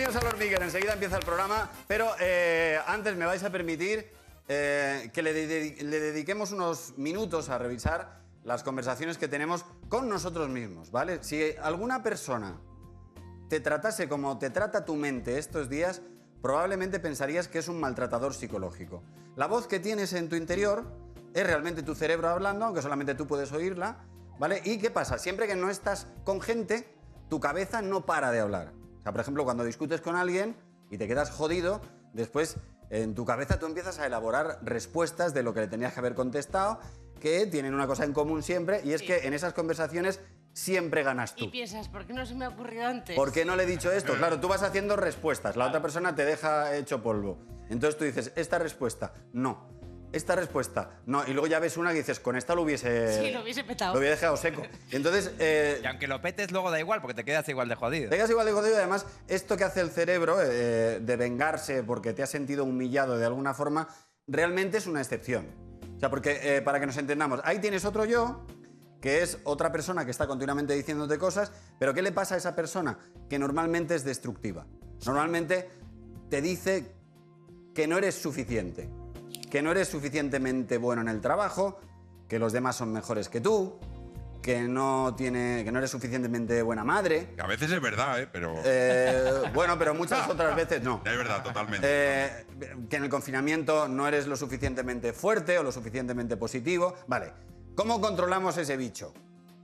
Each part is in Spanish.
Bienvenidos al Hormiguero, enseguida empieza el programa, pero antes me vais a permitir que le dediquemos unos minutos a revisar las conversaciones que tenemos con nosotros mismos, ¿vale? Si alguna persona te tratase como te trata tu mente estos días, probablemente pensarías que es un maltratador psicológico. La voz que tienes en tu interior es realmente tu cerebro hablando, aunque solamente tú puedes oírla, ¿vale? ¿Y qué pasa? Siempre que no estás con gente, tu cabeza no para de hablar. O sea, por ejemplo, cuando discutes con alguien y te quedas jodido, después en tu cabeza tú empiezas a elaborar respuestas de lo que le tenías que haber contestado, que tienen una cosa en común siempre, y es que en esas conversaciones siempre ganas tú. Y piensas, ¿por qué no se me ha ocurrido antes? ¿Por qué no le he dicho esto? Claro, tú vas haciendo respuestas, la otra persona te deja hecho polvo. Entonces tú dices, esta respuesta, no. Esta respuesta, no. Y luego ya ves una que dices, con esta lo hubiese... Sí, lo hubiese petado. Lo hubiera dejado seco. Y entonces... Y aunque lo petes, luego da igual, porque te quedas igual de jodido. Te quedas igual de jodido y además esto que hace el cerebro de vengarse porque te has sentido humillado de alguna forma, realmente es una excepción. O sea, porque para que nos entendamos, ahí tienes otro yo, que es otra persona que está continuamente diciéndote cosas, pero ¿qué le pasa a esa persona? Que normalmente es destructiva. Normalmente te dice que no eres suficiente, que no eres suficientemente bueno en el trabajo, que los demás son mejores que tú, que no eres suficientemente buena madre. A veces es verdad, pero... Bueno, pero muchas otras veces no. Es verdad, totalmente. Que en el confinamiento no eres lo suficientemente fuerte o lo suficientemente positivo. Vale, ¿cómo controlamos ese bicho?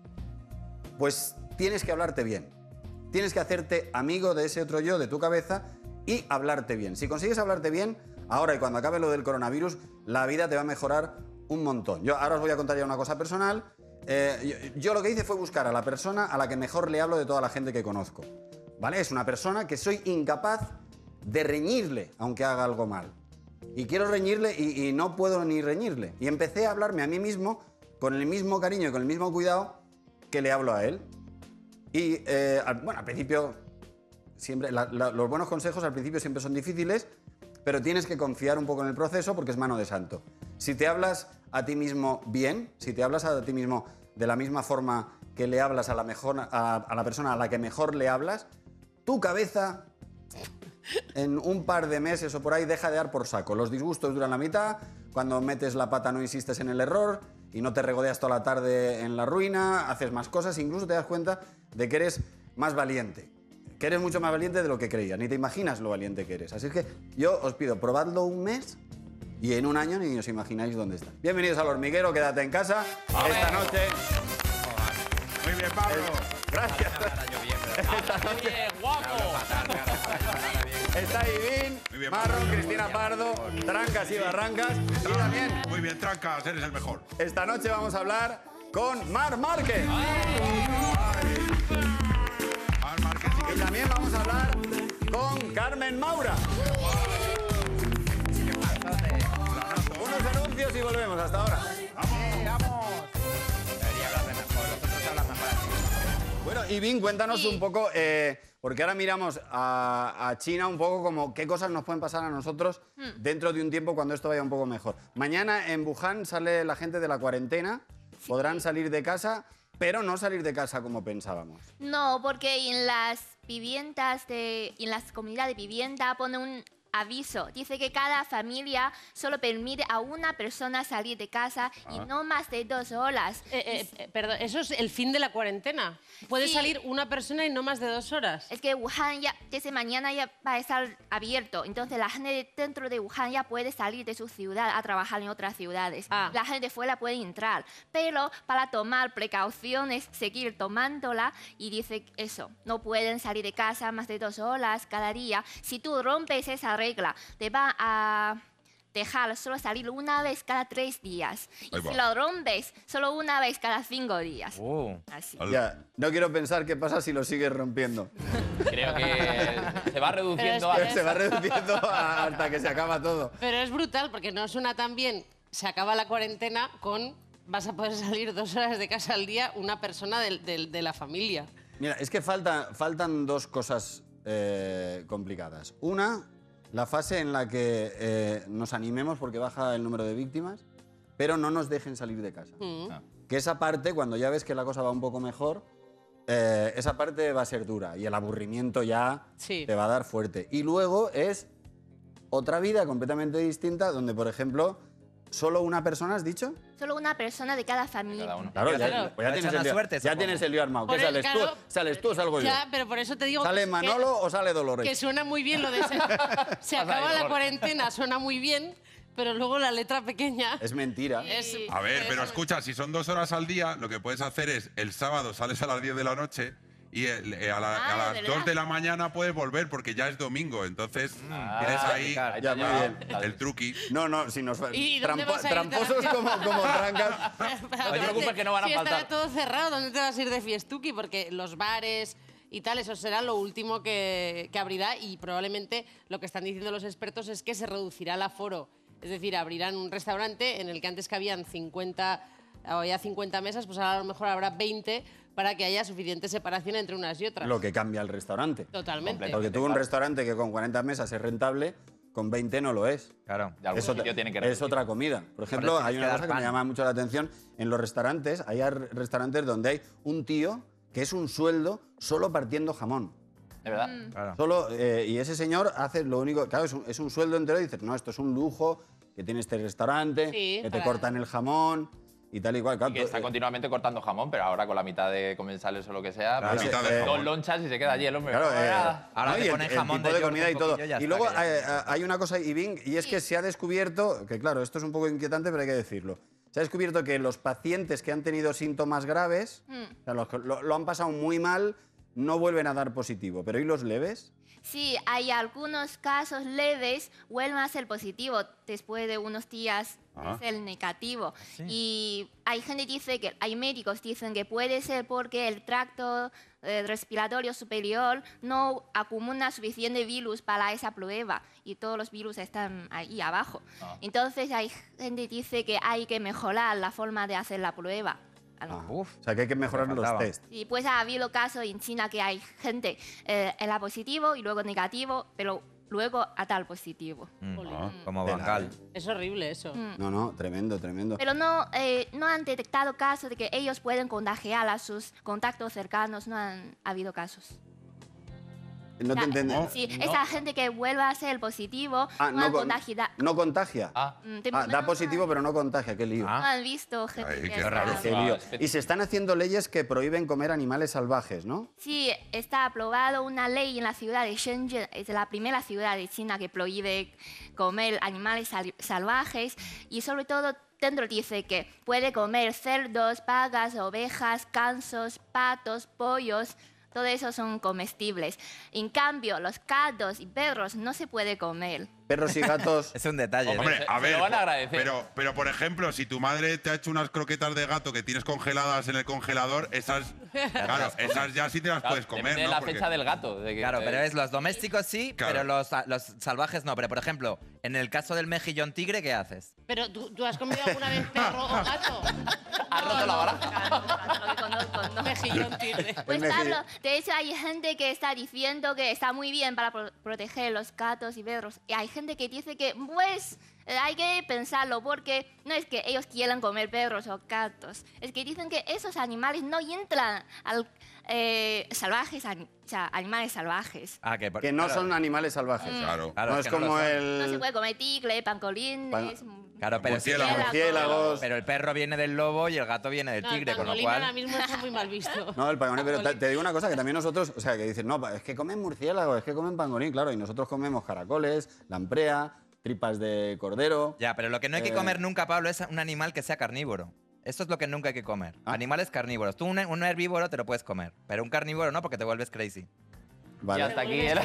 Pues tienes que hablarte bien. Tienes que hacerte amigo de ese otro yo, de tu cabeza, y hablarte bien. Si consigues hablarte bien, ahora y cuando acabe lo del coronavirus, la vida te va a mejorar un montón. Yo ahora os voy a contar ya una cosa personal. Yo lo que hice fue buscar a la persona a la que mejor le hablo de toda la gente que conozco. ¿Vale? Es una persona que soy incapaz de reñirle, aunque haga algo mal. Y quiero reñirle y no puedo ni reñirle. Y empecé a hablarme a mí mismo con el mismo cariño y con el mismo cuidado que le hablo a él. Y, bueno, al principio, siempre, los buenos consejos al principio siempre son difíciles, pero tienes que confiar un poco en el proceso porque es mano de santo. Si te hablas a ti mismo bien, si te hablas a ti mismo de la misma forma que le hablas a la persona a la que mejor le hablas, tu cabeza en un par de meses o por ahí deja de dar por saco. Los disgustos duran la mitad, cuando metes la pata no insistes en el error y no te regodeas toda la tarde en la ruina, haces más cosas, incluso te das cuenta de que eres más valiente. Que eres mucho más valiente de lo que creías, ni te imaginas lo valiente que eres. Así es que yo os pido, probadlo un mes y en un año ni os imagináis dónde está. Bienvenidos al Hormiguero, quédate en casa. Esta noche... Muy bien, Pablo. Gracias. Esta noche está Ivín, Marron, Cristina Pardo, Trancas y Barrancas. Y también, Muy bien, Trancas, eres el mejor. esta noche vamos a hablar con Mar Márquez. Y también vamos a hablar con Carmen Maura. Unos anuncios y volvemos. Hasta ahora. Debería hablar de mejor, vosotros hablas mejor así. Bueno, Ivín, cuéntanos un poco, porque ahora miramos a China un poco como qué cosas nos pueden pasar a nosotros dentro de un tiempo cuando esto vaya un poco mejor. Mañana en Wuhan sale la gente de la cuarentena, podrán salir de casa, pero no salir de casa como pensábamos. No, porque en las viviendas, en las comunidades de vivienda pone un aviso. Dice que cada familia solo permite a una persona salir de casa y no más de 2 horas. Perdón, ¿eso es el fin de la cuarentena? ¿Puede Sí. salir una persona y no más de 2 horas? Es que Wuhan ya, desde mañana ya va a estar abierto. Entonces la gente dentro de Wuhan ya puede salir de su ciudad a trabajar en otras ciudades. Ah. La gente de fuera puede entrar. Pero para tomar precauciones, seguir tomándola, y dice eso, no pueden salir de casa más de 2 horas cada día. Si tú rompes esa regla, te va a dejar solo salir una vez cada 3 días. Y Ahí si va. lo rompes, solo una vez cada 5 días. Así. Ya, no quiero pensar qué pasa si lo sigues rompiendo. Creo que se va reduciendo Pero Se va reduciendo hasta que se acaba todo. Pero es brutal porque no suena tan bien. Se acaba la cuarentena con vas a poder salir 2 horas de casa al día una persona de la familia. Mira, es que faltan dos cosas complicadas. Una, la fase en la que nos animemos porque baja el número de víctimas, pero no nos dejen salir de casa. Que esa parte, cuando ya ves que la cosa va un poco mejor, esa parte va a ser dura y el aburrimiento ya Sí. te va a dar fuerte. Y luego es otra vida completamente distinta donde, por ejemplo, solo una persona, ¿has dicho? Solo una persona de cada familia. Cada uno. Claro, Claro. pues ya tienes el lío, suerte, ya supongo. tienes el lío armado. ¿Qué Por sales claro, tú? ¿Sales tú o salgo yo? Ya, pero por eso te digo ¿Sale que- Manolo o sale Dolores? que suena muy bien lo de se acaba la cuarentena, suena muy bien, pero luego la letra pequeña Es mentira. es... A ver, pero escucha, si son 2 horas al día, lo que puedes hacer es el sábado sales a las 10 de la noche y a las ¿verdad? 2 de la mañana puedes volver porque ya es domingo. Entonces tienes ahí claro. Ya, muy bien. el truqui. No, si nos ¿Y dónde vas a ir? tramposos como trancas. No te preocupes que no van a si faltar. estará todo cerrado, ¿dónde te vas a ir de fiestuki? Porque los bares y tal, eso será lo último que abrirá y probablemente lo que están diciendo los expertos es que se reducirá el aforo. Es decir, abrirán un restaurante en el que antes cabían 50 o había 50 mesas, pues ahora a lo mejor habrá 20 para que haya suficiente separación entre unas y otras. Lo que cambia el restaurante. Totalmente. Porque tú un restaurante que con 40 mesas es rentable, con 20 no lo es. Claro. De algún Es otra, sitio tienen que es reducir. otra comida. Por ejemplo, eso hay tienes una que cosa dar que me pan. llama mucho la atención. En los restaurantes, hay restaurantes donde hay un tío que es un sueldo solo partiendo jamón. ¿De verdad? Claro. Solo, y ese señor hace lo único... Claro, es un sueldo entero y dices, no, esto es un lujo, que tiene este restaurante, Sí, que te para- cortan el jamón y tal y cual. Claro, Y que está continuamente cortando jamón, pero ahora con la mitad de comensales o lo que sea, La pues, mitad de eh, dos jamón. lonchas y se queda allí el hombre. Claro, Ahora te y ponen el jamón tipo de de York comida un y todo. poquillo, ya Y está, luego que ya hay una cosa, Ibing, y es que se ha descubierto, que claro, esto es un poco inquietante, pero hay que decirlo. Se ha descubierto que los pacientes que han tenido síntomas graves, o sea, los que lo han pasado muy mal, no vuelven a dar positivo. Pero ¿y los leves? Sí, hay algunos casos leves, vuelven a ser positivo después de unos días Ah. es el negativo. Y hay gente que dice que, hay médicos que dicen que puede ser porque el tracto respiratorio superior no acumula suficiente virus para esa prueba y todos los virus están ahí abajo. Entonces hay gente que dice que hay que mejorar la forma de hacer la prueba. O sea, que hay que mejorar los faltaba. test. Y pues ha habido casos en China que hay gente era positivo y luego negativo, pero luego a tal positivo. Como Tela, bancal. Es horrible eso. No, tremendo, tremendo. Pero no han detectado casos de que ellos pueden contagiar a sus contactos cercanos, no han habido casos. No te entiendo. Sí, esa gente que vuelve a ser positivo Ah, no han con- contagiado. no contagia. De Da momento positivo, pero no contagia. Qué lío. no han visto gente Ay, que qué está- raro. Qué lío. Y se están haciendo leyes que prohíben comer animales salvajes, ¿no? Sí, está aprobado una ley en la ciudad de Shenzhen, es la primera ciudad de China que prohíbe comer animales salvajes y sobre todo dentro dice que puede comer cerdos, vacas, ovejas, gansos, patos, pollos. Todo eso son comestibles. En cambio, los gatos y perros no se puede comer. Perros y gatos. Es un detalle. Hombre, Se- a se ver, lo van a agradecer. pero por ejemplo, si tu madre te ha hecho unas croquetas de gato que tienes congeladas en el congelador, esas, claro, esas ya sí te las Claro, puedes comer, depende de ¿no? la Porque- fecha del gato. de que- Claro, pero es los domésticos sí, Claro. pero los salvajes no. Pero, por ejemplo, en el caso del mejillón tigre, ¿qué haces? Pero ¿tú has comido alguna vez perro o gato? ¿Has roto la baraja? Lo que conozco, no. Mejillón tigre. Pues mejillón. claro, de hecho hay gente que está diciendo que está muy bien para proteger los gatos y perros. Y hay gente que dice que, pues, hay que pensarlo porque no es que ellos quieran comer perros o gatos. Es que dicen que esos animales no entran al salvajes, o sea, animales salvajes. Ah, que, Que no son animales salvajes. Claro. Claro, No es es que no como lo son. No se el... puede comer tigre, pangolines. Claro, pero, sí, Murciélagos. Murciélagos. pero el perro viene del lobo y el gato viene del No, tigre, el con lo pangolín ahora cual... mismo está muy mal visto. No, el pangolín, pero te digo una cosa, que también nosotros, o sea, que dicen, no, es que comen murciélagos, es que comen pangolín, claro, y nosotros comemos caracoles, lamprea, tripas de cordero. Ya, pero lo que no hay que Eh, comer nunca, Pablo, es un animal que sea carnívoro. Esto es lo que nunca hay que comer. Ah. Animales carnívoros. Tú un herbívoro te lo puedes comer, pero un carnívoro no porque te vuelves crazy. Vale. Y hasta aquí era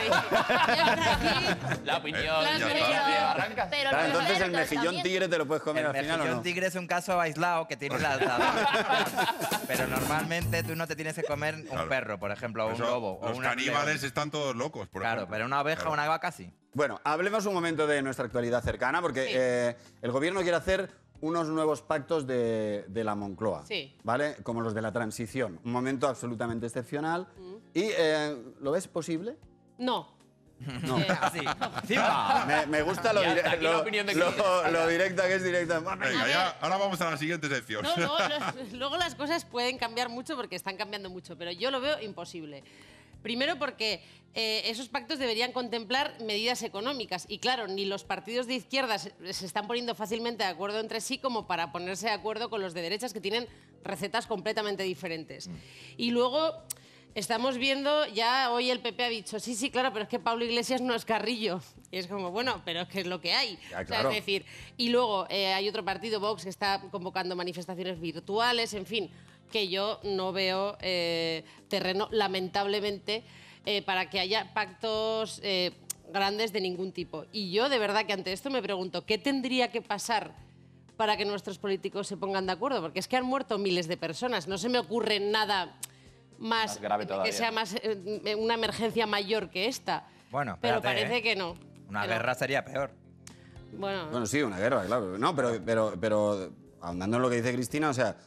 la opinión Ya de está. Barrancas. Pero Claro, los entonces el cerdos mejillón también. tigre te lo puedes comer El al final, ¿o mejillón no? tigre es un caso aislado que tiene la alzada. Pero normalmente tú no te tienes que comer un Claro. perro, por ejemplo, o un Eso, lobo. o los un caníbales león. están todos locos, por Claro, ejemplo. pero una oveja o Claro. una vaca sí. Bueno, hablemos un momento de nuestra actualidad cercana, porque Sí. el gobierno quiere hacer unos nuevos pactos de la Moncloa, Sí. ¿vale? Como los de la transición. Un momento absolutamente excepcional. ¿Y lo ves posible? No. No. Así. ¡Zimba! Me gusta lo, Y hasta aquí la opinión de Cristina. lo directa que es directa. Venga, ya, ahora vamos a la siguiente sección. No, luego las cosas pueden cambiar mucho porque están cambiando mucho, pero yo lo veo imposible. Primero porque esos pactos deberían contemplar medidas económicas y claro, ni los partidos de izquierdas se están poniendo fácilmente de acuerdo entre sí como para ponerse de acuerdo con los de derechas que tienen recetas completamente diferentes. Y luego estamos viendo, ya hoy el PP ha dicho, sí, claro, pero es que Pablo Iglesias no es Carrillo. Y es como, bueno, pero es que es lo que hay. Ya, claro. O sea, es decir, y luego hay otro partido, Vox, que está convocando manifestaciones virtuales, en fin, que yo no veo terreno, lamentablemente, para que haya pactos grandes de ningún tipo. Y yo, de verdad, que ante esto me pregunto, ¿qué tendría que pasar para que nuestros políticos se pongan de acuerdo? Porque es que han muerto miles de personas. No se me ocurre nada más grave todavía. que sea más una emergencia mayor que esta. Bueno, pero espérate, parece que no. Una Pero, guerra sería peor. Bueno, Sí, una guerra, claro. No, pero ahondando en lo que dice Cristina, o sea,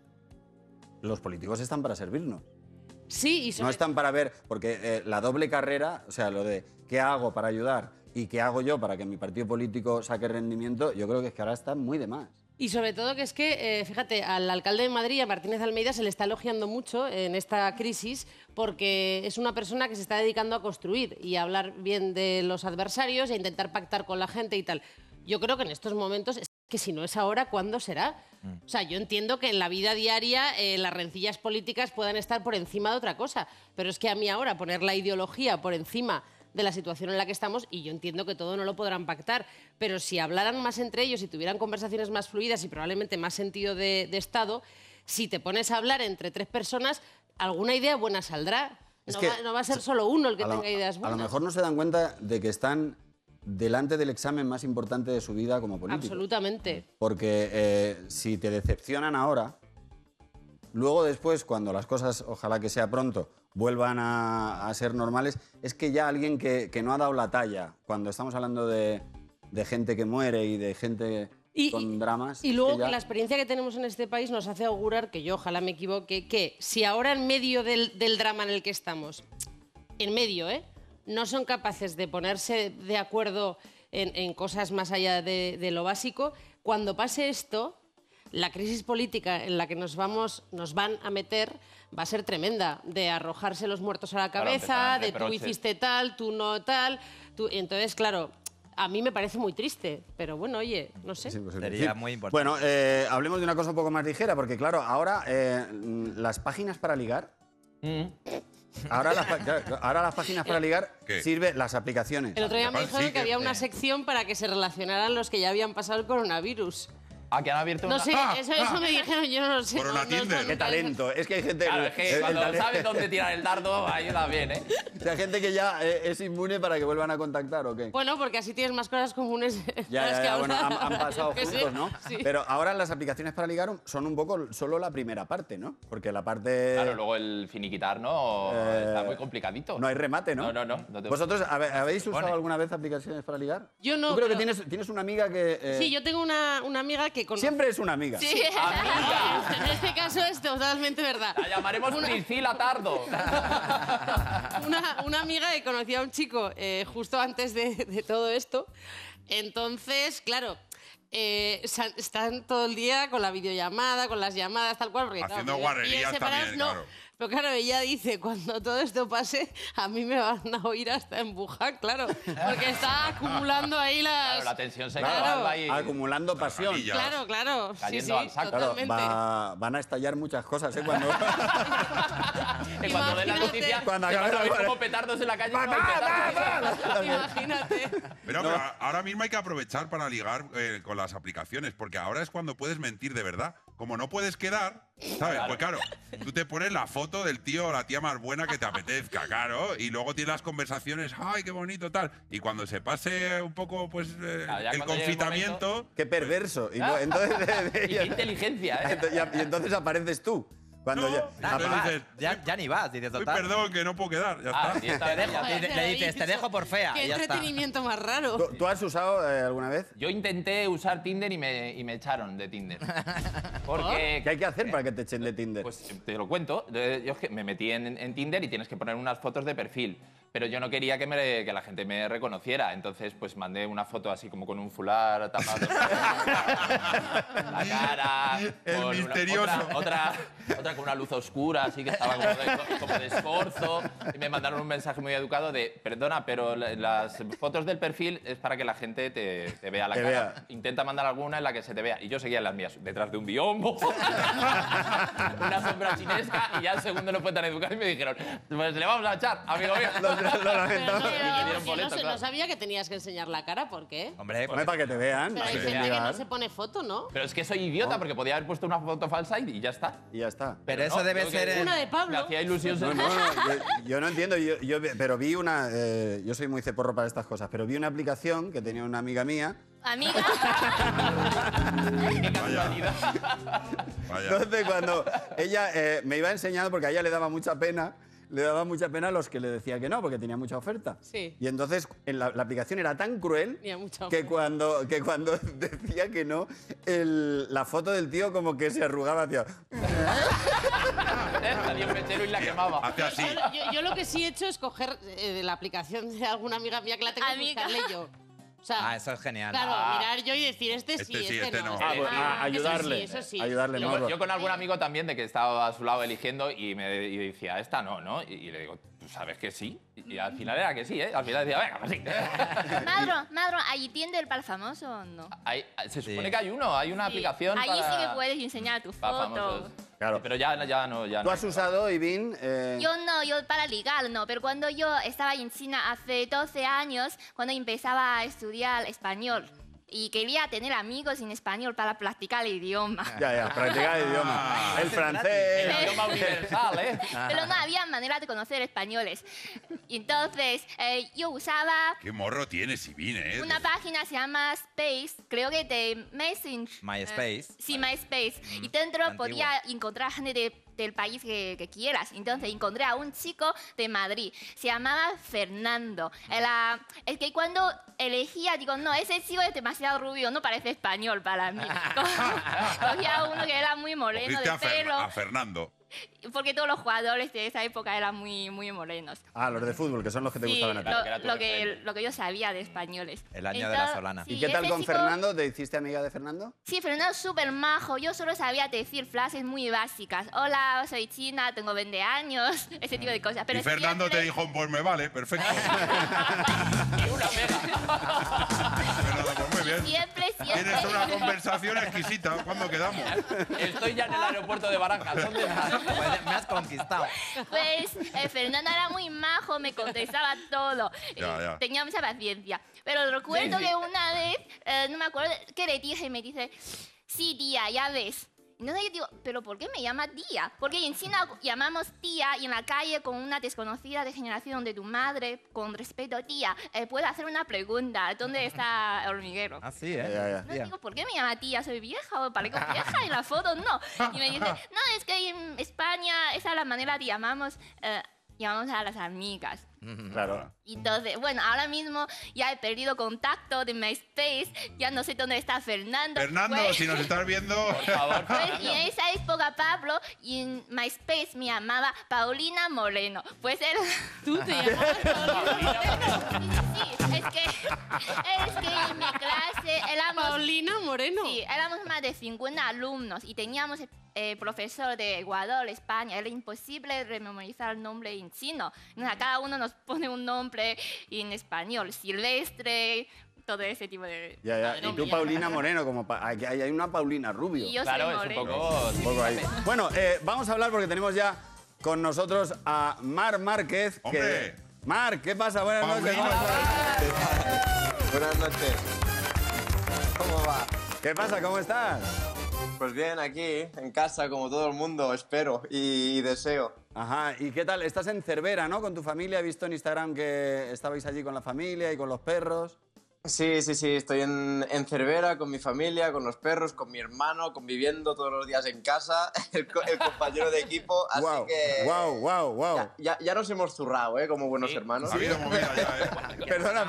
los políticos están para servirnos. sí, y sobre No están para ver, porque la doble carrera, o sea, lo de qué hago para ayudar y qué hago yo para que mi partido político saque rendimiento, yo creo que es que ahora está muy de más. Y sobre todo que es que, fíjate, al alcalde de Madrid, a Martínez Almeida, se le está elogiando mucho en esta crisis porque es una persona que se está dedicando a construir y a hablar bien de los adversarios e a intentar pactar con la gente y tal. Yo creo que en estos momentos, es que si no es ahora, ¿cuándo será? O sea, yo entiendo que en la vida diaria las rencillas políticas puedan estar por encima de otra cosa, pero es que a mí ahora poner la ideología por encima de la situación en la que estamos, y yo entiendo que todo no lo podrán pactar, pero si hablaran más entre ellos y tuvieran conversaciones más fluidas y probablemente más sentido de Estado, si te pones a hablar entre tres personas, alguna idea buena saldrá. No va a ser solo uno el que tenga ideas A buenas. lo mejor no se dan cuenta de que están delante del examen más importante de su vida como político. Absolutamente. Porque si te decepcionan ahora, luego después, cuando las cosas, ojalá que sea pronto, vuelvan a ser normales, es que ya alguien que no ha dado la talla, cuando estamos hablando de gente que muere y de gente con dramas... Y luego es que ya- que la experiencia que tenemos en este país nos hace augurar, que yo ojalá me equivoque, que si ahora en medio del drama en el que estamos, en medio, no son capaces de ponerse de acuerdo en cosas más allá de lo básico, cuando pase esto, la crisis política en la que nos van a meter va a ser tremenda, de arrojarse los muertos a la Claro, cabeza, empezarán de tú reproches. hiciste tal, tú no tal. Entonces, claro, a mí me parece muy triste, pero bueno, oye, no sé. Sí, pues, Sería sí. muy importante. Bueno, hablemos de una cosa un poco más ligera, porque claro, ahora las páginas para ligar... Ahora las páginas para ligar ¿Qué? sirven las aplicaciones. El otro día me Sí, dijeron que que- había una sección para que se relacionaran los que ya habían pasado el coronavirus. Ah, que han abierto No una... sé, eso me dijeron, yo no lo sé. Corona no, Tinder. ¡Qué talento! Es que hay gente... Claro, es que cuando sabes dónde tirar el dardo, ayuda bien, ¿eh? O sea, gente que ya es inmune para que vuelvan a contactar, ¿o qué? Bueno, porque así tienes más cosas comunes. Ya, bueno, han pasado Que sí, juntos, ¿no? sí. Pero ahora las aplicaciones para ligar son un poco solo la primera parte, ¿no? Porque la parte... Claro, luego el finiquitar, ¿no? Está muy complicadito. No hay remate, ¿no? No te- ¿Vosotros habéis usado Pone. alguna vez aplicaciones para ligar? Yo no, Yo creo que pero- tienes una amiga que... Sí, yo tengo una amiga que conoce. Siempre es una amiga. Sí. ¡Amiga! En este caso es totalmente verdad. La llamaremos Priscila Tardo. Una amiga que conocía a un chico justo antes de todo esto. Entonces, claro, están todo el día con la videollamada, con las llamadas, tal cual. Porque, claro, Haciendo viven guarrerías separados, también, no. claro. Pero claro, ella dice, cuando todo esto pase, a mí me van a oír hasta en Wuhan, claro. Porque está acumulando ahí las... Claro, la tensión se Claro. va ahí. Acumulando pasión. maravilla. Claro. Sí, Cayendo al saco. Claro, totalmente. van a estallar muchas cosas, ¿eh? Cuando... Que cuando den la Imagínate. noticia, Cuando te vas acabe a ver la- como petardos en la calle. no hay petardos. Imagínate. Pero ahora mismo hay que aprovechar para ligar con las aplicaciones, porque ahora es cuando puedes mentir de verdad. Como no puedes quedar, ¿sabes? Pues claro, tú te pones la foto del tío o la tía más buena que te apetezca, claro, y luego tienes las conversaciones, ¡ay, qué bonito, tal! Y cuando se pase un poco, pues, Claro, ya el cuando llegue el confitamiento... ¡Qué perverso! Y no- entonces, Y qué inteligencia, ¿eh? y entonces apareces tú. Cuando No, ya, Ah, Entonces ni vas. dices, Ya ni vas, dices "Uy, total. perdón, que no puedo quedar, ya Ah, está. sí, está Te bien, dejo, ya está. le dices, te dejo por fea. Qué y ya está. entretenimiento más raro. ¿Tú has usado alguna vez? Yo intenté usar Tinder y me echaron de Tinder. Porque... ¿Qué hay que hacer para que te echen de Tinder? Pues te lo cuento. Yo es que me metí en Tinder y tienes que poner unas fotos de perfil. pero yo no quería que la gente me reconociera. Entonces, pues mandé una foto así como con un fular tapado. La cara. El con misterioso. Otra con una luz oscura, así que estaba como de esforzo. Y me mandaron un mensaje muy educado de, perdona, pero las fotos del perfil es para que la gente te vea la cara. vea. Intenta mandar alguna en la que se te vea. Y yo seguía en las mías, detrás de un biombo. Una sombra chinesca, y ya el segundo no fue tan educado y me dijeron, pues le vamos a echar, amigo mío. Lo lamento. Pero Y me dieron yo boleto, no claro. sabía que tenías que enseñar la cara, ¿por qué? Hombre, Hombre, para que te vean. Pero para hay que te gente que no vean. se pone foto, ¿no? Pero es que soy idiota, porque podía haber puesto una foto falsa y ya está. Y ya está. pero eso no, debe creo que ser... Una de Me Pablo. hacía ilusión. No, yo no entiendo, pero vi una... yo soy muy ceporro para estas cosas, pero vi una aplicación que tenía una amiga mía. Amiga, Qué casualidad. Vaya. Entonces, cuando ella me iba enseñando, porque a ella le daba mucha pena a los que le decía que no, porque tenía mucha oferta. Sí. Y entonces la aplicación era tan cruel Tenía mucha que cuando decía que no, la foto del tío como que se arrugaba hacia... Salía un mechero y la quemaba. Hace así. Yo lo que sí he hecho es coger de la aplicación de alguna amiga mía que la tengo y Amiga. buscarle yo. O sea, Ah, eso es genial. claro, mirar yo y decir este sí, este no. Ah, bueno, Eso ayudarle. sí, eso sí. Ayudarle, Yo, no. yo con algún amigo también de que estaba a su lado eligiendo y decía, esta no, ¿no? Y le digo, ¿tú sabes que sí? Y al final era que sí, ¿eh? Al final decía, venga, pues sí. Madro, ¿ahí tiende el para el famoso o no? Se supone Sí. que hay una Sí. aplicación Ahí para... sí que puedes enseñar tu para foto. famosos. Claro. Pero ya no. ¿Tú has usado, Ivín? Yo para ligar no, pero cuando yo estaba en China hace 12 años, cuando empezaba a estudiar español y quería tener amigos en español para practicar el idioma. Ya, practicar el idioma. El El francés. idioma universal, ¿eh? Pero no había manera de conocer españoles. Y entonces yo usaba Qué morro tienes, Ivín, ¿eh? una página se llama Space, creo que de Messenger. MySpace. Sí, MySpace. Y dentro antigua. podía encontrar gente del país que quieras. Entonces encontré a un chico de Madrid. Se llamaba Fernando. Es que cuando elegía, digo, no, ese chico es demasiado rubio, no parece español para mí. Cogía a uno que era muy moreno Cogiste de pelo. a Fernando. Porque todos los jugadores de esa época eran muy morenos. Ah, los de fútbol, que son los que te Sí, gustaban a ti. que era tu lo referente. que yo sabía de españoles. El año de la Solana. sí, ¿Y qué tal ese con chico- Fernando? ¿Te hiciste amiga de Fernando? Sí, Fernando es súper majo. Yo solo sabía decir frases muy básicas. Hola, soy china, tengo 20 años, ese tipo de cosas. Pero Y Fernando siempre- te dijo, pues me vale, perfecto. Y una pega. Fernando, pues muy bien. Siempre. Tienes una conversación exquisita. ¿Cuándo quedamos? Estoy ya en el aeropuerto de Barajas. ¿Dónde estás? Pues me has conquistado. Pues Fernando era muy majo, me contestaba todo. Ya. Tenía mucha paciencia. Pero recuerdo Sí. que una vez, no me acuerdo qué le dije, y me dice, sí, tía, ya ves. Entonces yo digo, ¿pero por qué me llama tía? Porque en China llamamos tía y en la calle con una desconocida de generación de tu madre, con respeto, tía, ¿puedo hacer una pregunta? ¿Dónde está el hormiguero? Así, ¿eh? Ya. No digo, ¿por qué me llama tía? ¿Soy vieja o parezco vieja en la foto? No. Y me dice, no, es que en España esa es la manera de llamamos a las amigas. Claro. Entonces, bueno, ahora mismo ya he perdido contacto de MySpace, ya no sé dónde está Fernando. Fernando, Pues- si nos estás viendo... Por favor. pues, y en esa época Pablo y en MySpace me llamaba Paulina Moreno. Pues él... Tú te llamas Sí, es que en mi clase éramos... Paulina Moreno. Sí, éramos más de 50 alumnos y teníamos profesor de Ecuador, España. Era imposible rememorizar el nombre en chino. Entonces, cada uno nos pone un nombre en español, Silvestre, todo ese tipo de... Ya. Y tú, Paulina Moreno, como aquí hay una Paulina Rubio. Y yo Claro, soy es un moreno. poco... Un poco ahí. Bueno, vamos a hablar porque tenemos ya con nosotros a Mar Márquez. ¡Hombre! Mar, ¿qué pasa? Buenas noches. Paulina. ¿Cómo estás? Buenas noches. ¿Cómo va? ¿Qué pasa? ¿Cómo estás? Pues bien, aquí, en casa, como todo el mundo, espero y deseo. Ajá, ¿y qué tal? Estás en Cervera, ¿no? Con tu familia. He visto en Instagram que estabais allí con la familia y con los perros. Sí, estoy en Cervera con mi familia, con los perros, con mi hermano, conviviendo todos los días en casa, el compañero de equipo, así que... Wow. Ya nos hemos zurrado, ¿eh? Como buenos hermanos. Ha habido movida ya, ¿eh? Perdona,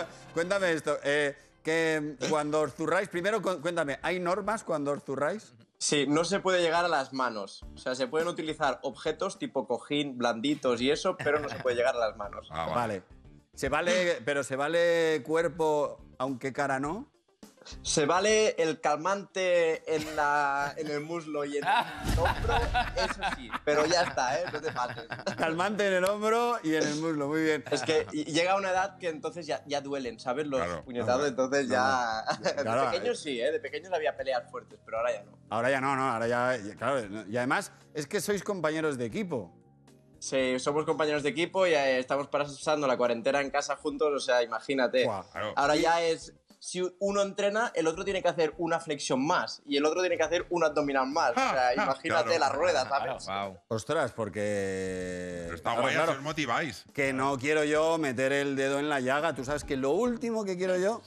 cuéntame esto. Que cuando os zurráis, primero cuéntame, ¿hay normas cuando os zurráis? Sí, no se puede llegar a las manos. O sea, se pueden utilizar objetos tipo cojín, blanditos y eso, pero no se puede llegar a las manos. Ah, Vale. Pero se vale cuerpo, aunque cara no. Se vale el calmante en el muslo y en el hombro, eso sí, pero ya está, no te pases. Calmante en el hombro y en el muslo, muy bien. Es que llega una edad que entonces ya duelen, ¿sabes? Los Claro, puñetazos, no, entonces ya... Claro, de pequeños sí, de pequeños había peleas fuertes, pero ahora ya no. Ahora ya no, ahora ya, claro. Y además, es que sois compañeros de equipo. Sí, somos compañeros de equipo y estamos pasando la cuarentena en casa juntos, o sea, imagínate. Guau, claro. Ahora ya es... Si uno entrena, el otro tiene que hacer una flexión más y el otro tiene que hacer un abdominal más. O sea, imagínate claro. la rueda, ¿sabes? Wow. Ostras, porque... Pero está claro, guay, claro, así os motiváis. que no quiero yo meter el dedo en la llaga. Tú sabes que lo último que quiero yo,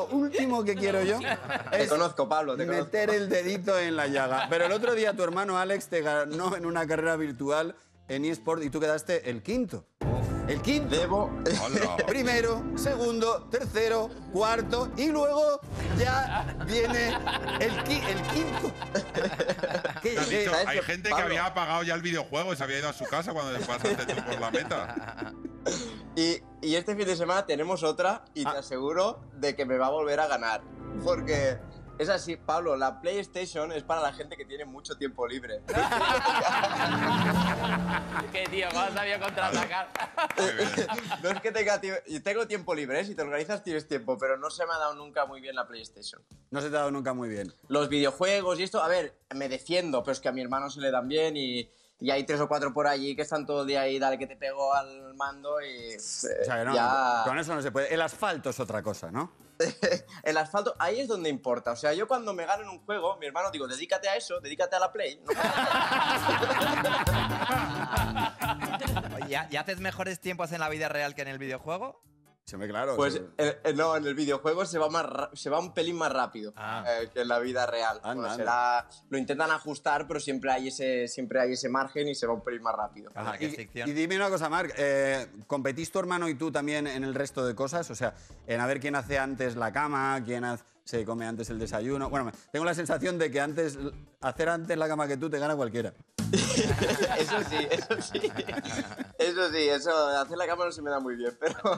Te es conozco, Pablo, te conozco. meter el dedito en la llaga. Pero el otro día tu hermano Alex te ganó en una carrera virtual en eSport y tú quedaste el quinto. El quinto. Debo... Hola. Primero, segundo, tercero, cuarto y luego ya viene el quinto. ¿Te has dicho? ¿sabes Hay qué, gente que Pablo? había apagado ya el videojuego y se había ido a su casa cuando pasaste tú por la meta. Y este fin de semana tenemos otra y te aseguro de que me va a volver a ganar. Porque es así, Pablo, la PlayStation es para la gente que tiene mucho tiempo libre. ¿Qué tío? ¿Cómo sabía contraatacar? No es que tenga tiempo... Yo tengo tiempo libre, si te organizas tienes tiempo, pero no se me ha dado nunca muy bien la PlayStation. No se te ha dado nunca muy bien. Los videojuegos y esto, a ver, me defiendo, pero es que a mi hermano se le dan bien y hay 3 o 4 por allí que están todo el día ahí, dale que te pego al mando y... O sea, que no, ya... con eso no se puede. El asfalto es otra cosa, ¿no? El asfalto, ahí es donde importa. O sea, yo cuando me gano en un juego, mi hermano digo, dedícate a eso, dedícate a la Play. No Oye, ¿y haces mejores tiempos en la vida real que en el videojuego? Siempre, claro. Pues sí. no, en el videojuego se va un pelín más rápido que en la vida real. Anda, Bueno, lo intentan ajustar, pero siempre hay ese margen y se va un pelín más rápido. Ajá, qué ficción. Y dime una cosa, Marc, ¿competís tu hermano y tú también en el resto de cosas? O sea, en a ver quién hace antes la cama, se come antes el desayuno. Bueno, tengo la sensación de que hacer antes la cama que tú te gana cualquiera. Eso sí. Eso sí, hacer la cama no se me da muy bien,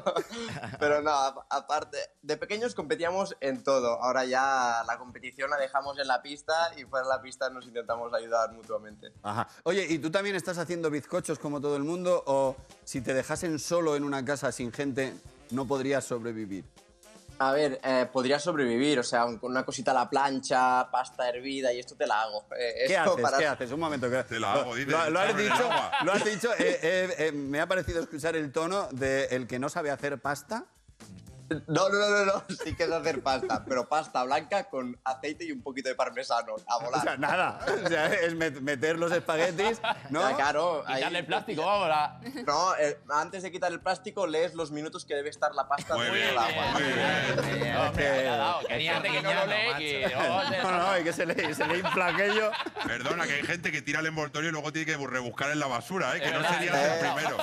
pero no, aparte, de pequeños competíamos en todo. Ahora ya la competición la dejamos en la pista y fuera de la pista nos intentamos ayudar mutuamente. Ajá. Oye, ¿y tú también estás haciendo bizcochos como todo el mundo? ¿O si te dejasen solo en una casa sin gente, no podrías sobrevivir? A ver, podría sobrevivir, o sea, con una cosita a la plancha, pasta hervida y esto te la hago. ¿Qué haces? Un momento. Te la hago, dice, Lo has échame el dicho, agua. lo has dicho. Me ha parecido escuchar el tono de el que no sabe hacer pasta. No, sí que es hacer pasta, pero pasta blanca con aceite y un poquito de parmesano, a O volar. sea, nada. O sea, es meter los espaguetis, ¿no? Ya, claro, ahí- Quitarle el plástico, vamos. No, antes de quitar el plástico lees los minutos que debe estar la pasta Muy dentro bien, del agua. muy bien. Que hay gente que no lo lee. Que, No, y que se le infla aquello. Perdona, que hay gente que tira el envoltorio y luego tiene que rebuscar en la basura, ¿eh? Que Es no verdad, serías el primero.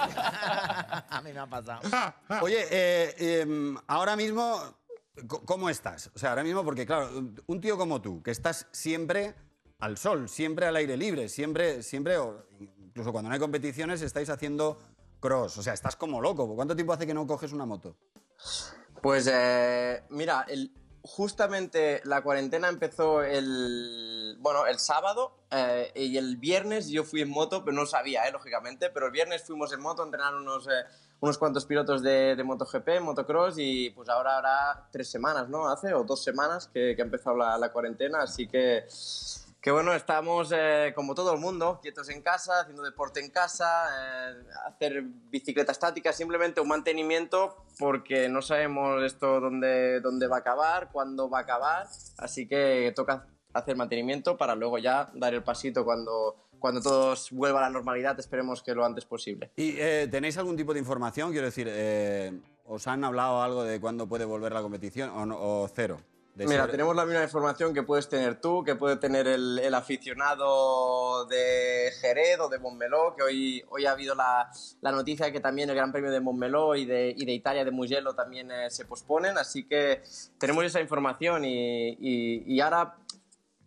A mí me ha pasado. Oye, ahora mismo, ¿cómo estás? O sea, ahora mismo, porque claro, un tío como tú, que estás siempre al sol, siempre al aire libre, siempre, o incluso cuando no hay competiciones, estáis haciendo cross. O sea, estás como loco. ¿Cuánto tiempo hace que no coges una moto? Pues mira, justamente la cuarentena empezó el sábado y el viernes yo fui en moto, pero no sabía, lógicamente, pero el viernes fuimos en moto a entrenar unos cuantos pilotos de MotoGP, motocross y pues ahora habrá 3 semanas, ¿no? O 2 semanas que ha empezado la cuarentena, así que bueno, estamos como todo el mundo, quietos en casa, haciendo deporte en casa, hacer bicicleta estática, simplemente un mantenimiento porque no sabemos esto dónde va a acabar, cuándo va a acabar, así que toca hacer mantenimiento para luego ya dar el pasito cuando todos vuelva a la normalidad, esperemos que lo antes posible. ¿Y tenéis algún tipo de información? Quiero decir, ¿os han hablado algo de cuándo puede volver la competición o cero? Mira, tenemos la misma información que puedes tener tú, que puede tener el aficionado de Jerez o de Montmeló, que hoy ha habido la noticia de que también el Gran Premio de Montmeló y de Italia de Mugello también se posponen, así que tenemos esa información y ahora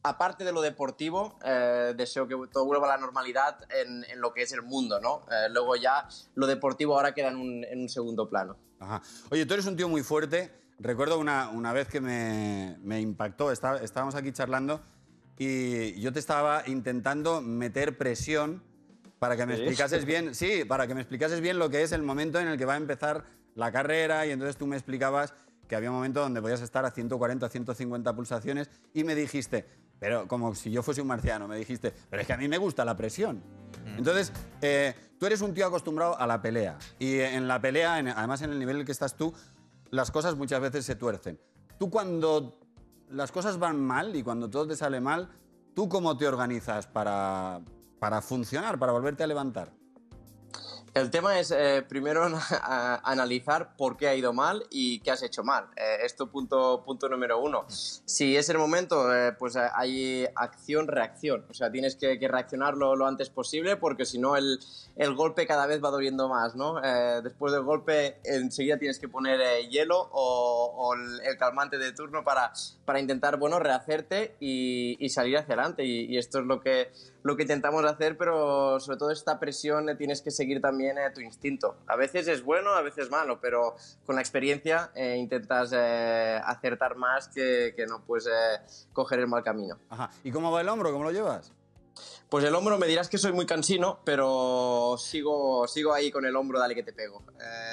aparte de lo deportivo, deseo que todo vuelva a la normalidad en lo que es el mundo, ¿no? Luego ya lo deportivo ahora queda en un segundo plano. Ajá. Oye, tú eres un tío muy fuerte. Recuerdo una vez que me impactó, estábamos aquí charlando y yo te estaba intentando meter presión para que me explicases bien, sí, para que me explicases bien lo que es el momento en el que va a empezar la carrera, y entonces tú me explicabas que había un momento donde podías estar a 140, 150 pulsaciones y me dijiste, pero como si yo fuese un marciano, me dijiste, pero es que a mí me gusta la presión. Entonces, tú eres un tío acostumbrado a la pelea y en la pelea, además en el nivel en el que estás tú, las cosas muchas veces se tuercen. Tú cuando las cosas van mal y cuando todo te sale mal, ¿tú cómo te organizas para funcionar, para volverte a levantar? El tema es primero analizar por qué ha ido mal y qué has hecho mal. Esto punto número uno. Si es el momento, pues hay acción-reacción. O sea, tienes que reaccionar lo antes posible porque si no el golpe cada vez va doliendo más, ¿no? Después del golpe enseguida tienes que poner hielo o el calmante de turno para intentar, bueno, rehacerte y salir hacia adelante. Y esto es lo que intentamos hacer, pero sobre todo esta presión tienes que seguir también tu instinto. A veces es bueno, a veces malo, pero con la experiencia intentas acertar más que no puedes coger el mal camino. Ajá. ¿Y cómo va el hombro? ¿Cómo lo llevas? Pues el hombro me dirás que soy muy cansino, pero sigo ahí con el hombro, dale que te pego.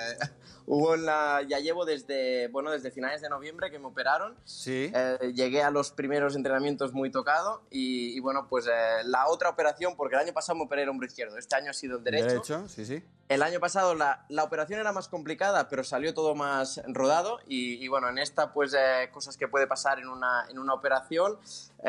Ya llevo desde finales de noviembre que me operaron. Sí. Llegué a los primeros entrenamientos muy tocado y bueno, pues la otra operación, porque el año pasado me operé el hombro izquierdo, este año ha sido el derecho. Derecho, sí, sí. El año pasado la operación era más complicada, pero salió todo más rodado y bueno, en esta pues cosas que puede pasar en una operación,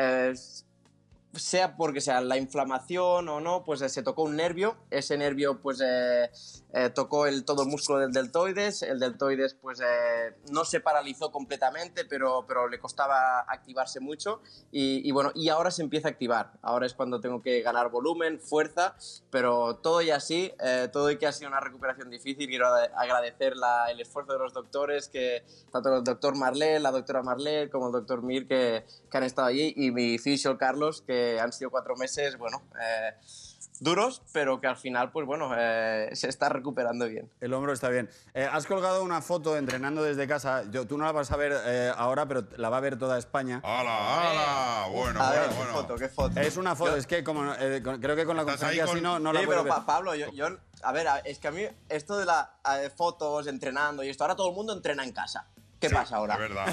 sea porque sea la inflamación o no, pues se tocó un nervio, ese nervio pues tocó todo el músculo del deltoides, el deltoides pues no se paralizó completamente, pero le costaba activarse mucho y bueno, y ahora se empieza a activar, ahora es cuando tengo que ganar volumen, fuerza, pero todo y así, todo y que ha sido una recuperación difícil, quiero agradecer el esfuerzo de los doctores, que tanto el doctor Marlé, la doctora Marlé, como el doctor Mir que han estado allí, y mi fisio Carlos, que han sido 4 meses, bueno, duros, pero que al final, pues bueno, se está recuperando bien. El hombro está bien. Has colgado una foto entrenando desde casa. Tú no la vas a ver ahora, pero la va a ver toda España. ¡Hala, hala! Bueno, A ver, bueno. ¿qué foto? Es una foto, es que como creo que con la Estás ahí conferencia con- así no Sí, la puedo pero ver. Pablo, yo, a ver, es que a mí esto de las fotos, entrenando y esto, ahora todo el mundo entrena en casa. ¿Qué pasa ahora? Es verdad. ¿No?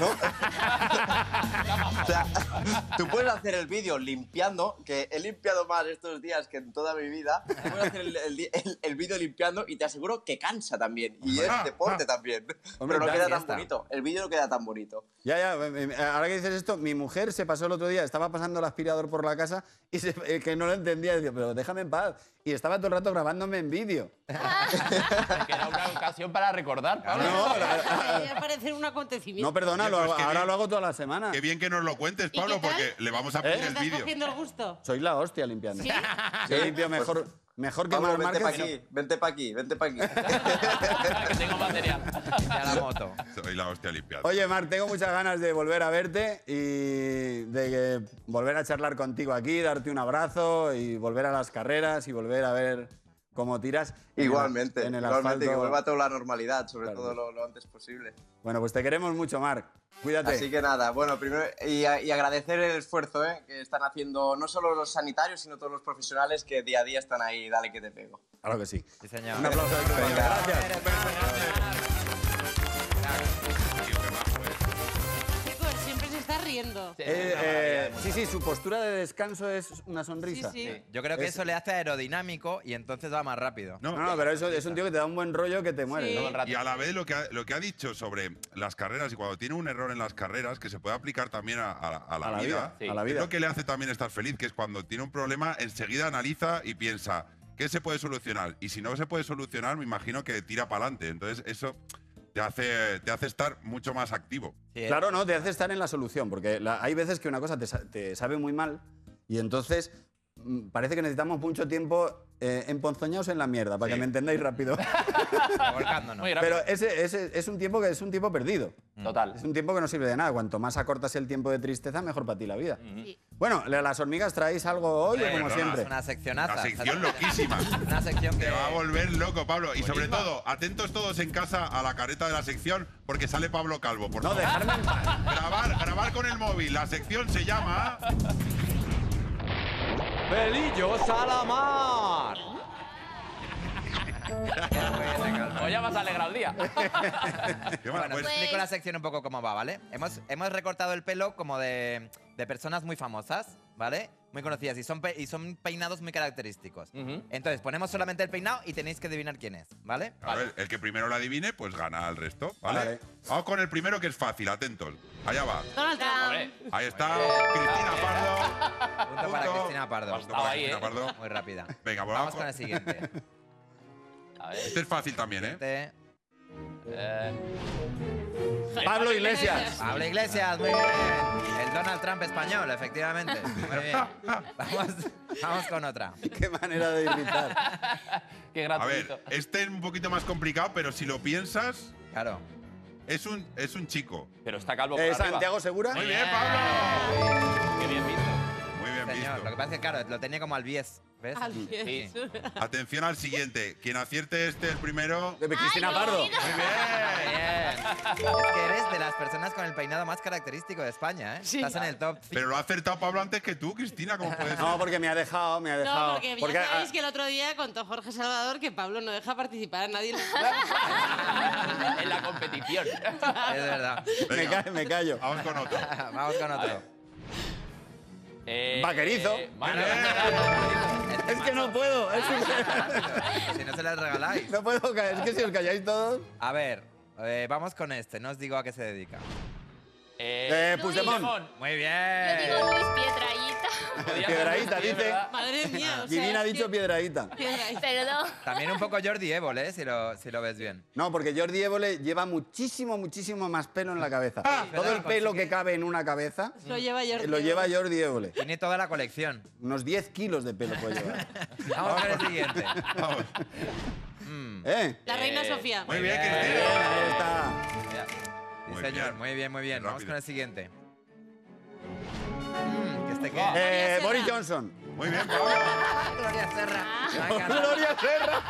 O sea, tú puedes hacer el vídeo limpiando, que he limpiado más estos días que en toda mi vida. Puedes hacer el vídeo limpiando y te aseguro que cansa también. Y es deporte también. Hombre, Pero no claro, queda ya tan está. bonito. El vídeo no queda tan bonito. Ya, ahora que dices esto, mi mujer se pasó el otro día, estaba pasando el aspirador por la casa y que no lo entendía, decía, pero déjame en paz. Y estaba todo el rato grabándome en vídeo. Que era una ocasión para recordar, Pablo. Debería parecer un acontecimiento. No, perdona, Oye, pues qué ahora bien. lo hago toda la semana. Qué bien que nos lo cuentes, ¿Y Pablo, qué tal? porque le vamos a poner ¿Te el estás vídeo. cogiendo el gusto? Soy la hostia limpiando. ¿Sí? Yo limpio mejor que Pablo, Marc vente para Márquez. aquí, vente para aquí, vente para aquí. Que tengo material. Ya la moto. Soy la hostia limpiada. Oye, Marc, tengo muchas ganas de volver a verte y de volver a charlar contigo aquí, darte un abrazo y volver a las carreras y volver a ver cómo tiras. Igualmente, en el igualmente, asfalto. que vuelva a toda la normalidad, sobre Claro. todo lo antes posible. Bueno, pues te queremos mucho, Marc. Cuídate. Así que nada, bueno, primero y agradecer el esfuerzo que están haciendo no solo los sanitarios, sino todos los profesionales que día a día están ahí, dale que te pego. Claro que sí. Sí, señor. Un aplauso de tu parte. Gracias. Chicos, siempre se está riendo. Sí, su postura de descanso es una sonrisa. Sí, sí. Yo creo que Es- eso le hace aerodinámico y entonces va más rápido. No, pero eso es un tío que te da un buen rollo que te muere. Sí. ¿no? Todo el rato. Y a la vez lo que ha dicho sobre las carreras y cuando tiene un error en las carreras, que se puede aplicar también a la vida, Sí. A la es vida. lo que le hace también estar feliz, que es cuando tiene un problema, enseguida analiza y piensa, ¿qué se puede solucionar? Y si no se puede solucionar, me imagino que tira para adelante. Entonces eso te hace estar mucho más activo. Sí, Claro, no, te hace estar en la solución, porque hay veces que una cosa te sabe muy mal y entonces parece que necesitamos mucho tiempo emponzoñados en la mierda, para Sí. que me entendáis rápido. Volcándonos. Muy rápido. Pero ese es un tiempo que es un tiempo perdido. Total. Es un tiempo que no sirve de nada. Cuanto más acortas el tiempo de tristeza, mejor para ti la vida. Sí. Bueno, las hormigas traéis algo hoy, o como perdona, siempre. Es una seccionaza. La sección loquísima. Una sección que Te va a volver loco, Pablo. Y sobre todo, atentos todos en casa a la careta de la sección, porque sale Pablo Calvo, por No, favor. dejarme en paz. Grabar con el móvil. La sección se llama... ¡Pelillos a la mar! Pues ya me has alegrado el día. Qué bueno, Bueno, pues, explico la sección un poco cómo va, ¿vale? Hemos recortado el pelo como de personas muy famosas, ¿vale? Muy conocidas y son peinados muy característicos. Ujú. Entonces, ponemos solamente el peinado y tenéis que adivinar quién es, ¿vale? a ver, el que primero lo adivine, pues gana al resto, ¿vale? Vale. Vamos con el primero, que es fácil, atentos. Allá va. Donald Trump. Hombre, Ahí está Cristina Pardo. Punto para Punto. Cristina Pardo. Pues Punto para ahí, Cristina Pardo. Muy rápida. Venga, pues Vamos con el siguiente. a ver. Este es fácil también, ¿eh? Este, eh, Pablo Iglesias. Pablo Iglesias, muy bien. El Donald Trump español, efectivamente. Muy bien. Vamos con otra. Qué manera de irritar. Qué A gratuito. ver, este es un poquito más complicado, pero si lo piensas, Claro. es un chico. Pero está calvo por arriba. ¿Santiago Segura? Muy bien, Pablo. Qué bien visto. Muy bien Señor, visto. lo que pasa es que, claro, lo tenía como al 10, ¿ves? Al 10. Sí. Atención al siguiente. Quien acierte este, el primero. De Cristina Pardo. Muy bien. Bien. Es que eres de las personas con el peinado más característico de España, ¿eh? Sí. Estás en el top 5. Pero lo ha acertado Pablo antes que tú, Cristina. ¿Cómo puede ser? No, porque me ha dejado. No, porque ya Porque, sabéis que el otro día contó Jorge Salvador que Pablo no deja participar a nadie. En la competición. Es verdad. Venga, me callo. vamos con otro. Vamos con otro. Vaquerizo. Bueno, Es que no puedo. Si no se las regaláis. No puedo caer. Es que si os calláis todos. A ver, vamos con este. No os digo a qué se dedica. Puigdemont. Muy Yo bien. digo Luis Piedrahíta. Piedrahíta, dice. Madre mía. O sea, Givina ha es dicho que- Piedraíta. Piedrahíta. Perdón. También un poco Jordi Évole, si lo ves bien. No, porque Jordi Évole lleva muchísimo más pelo en la cabeza. Todo el pelo que cabe en una cabeza Lo lleva Jordi. lo lleva Jordi Évole. Tiene toda la colección. Unos 10 kilos de pelo puede llevar. Vamos con el siguiente. Vamos. La reina Sofía. Muy bien, Bien, Cristina. ahí está. Sí, Muy señor, bien. muy bien, muy bien. Muy Vamos rápido. con el siguiente. ¿Que este qué? Serra. Boris Johnson. Muy bien, Pablo. Gloria Serra. Me ha encantado. Gloria Serra.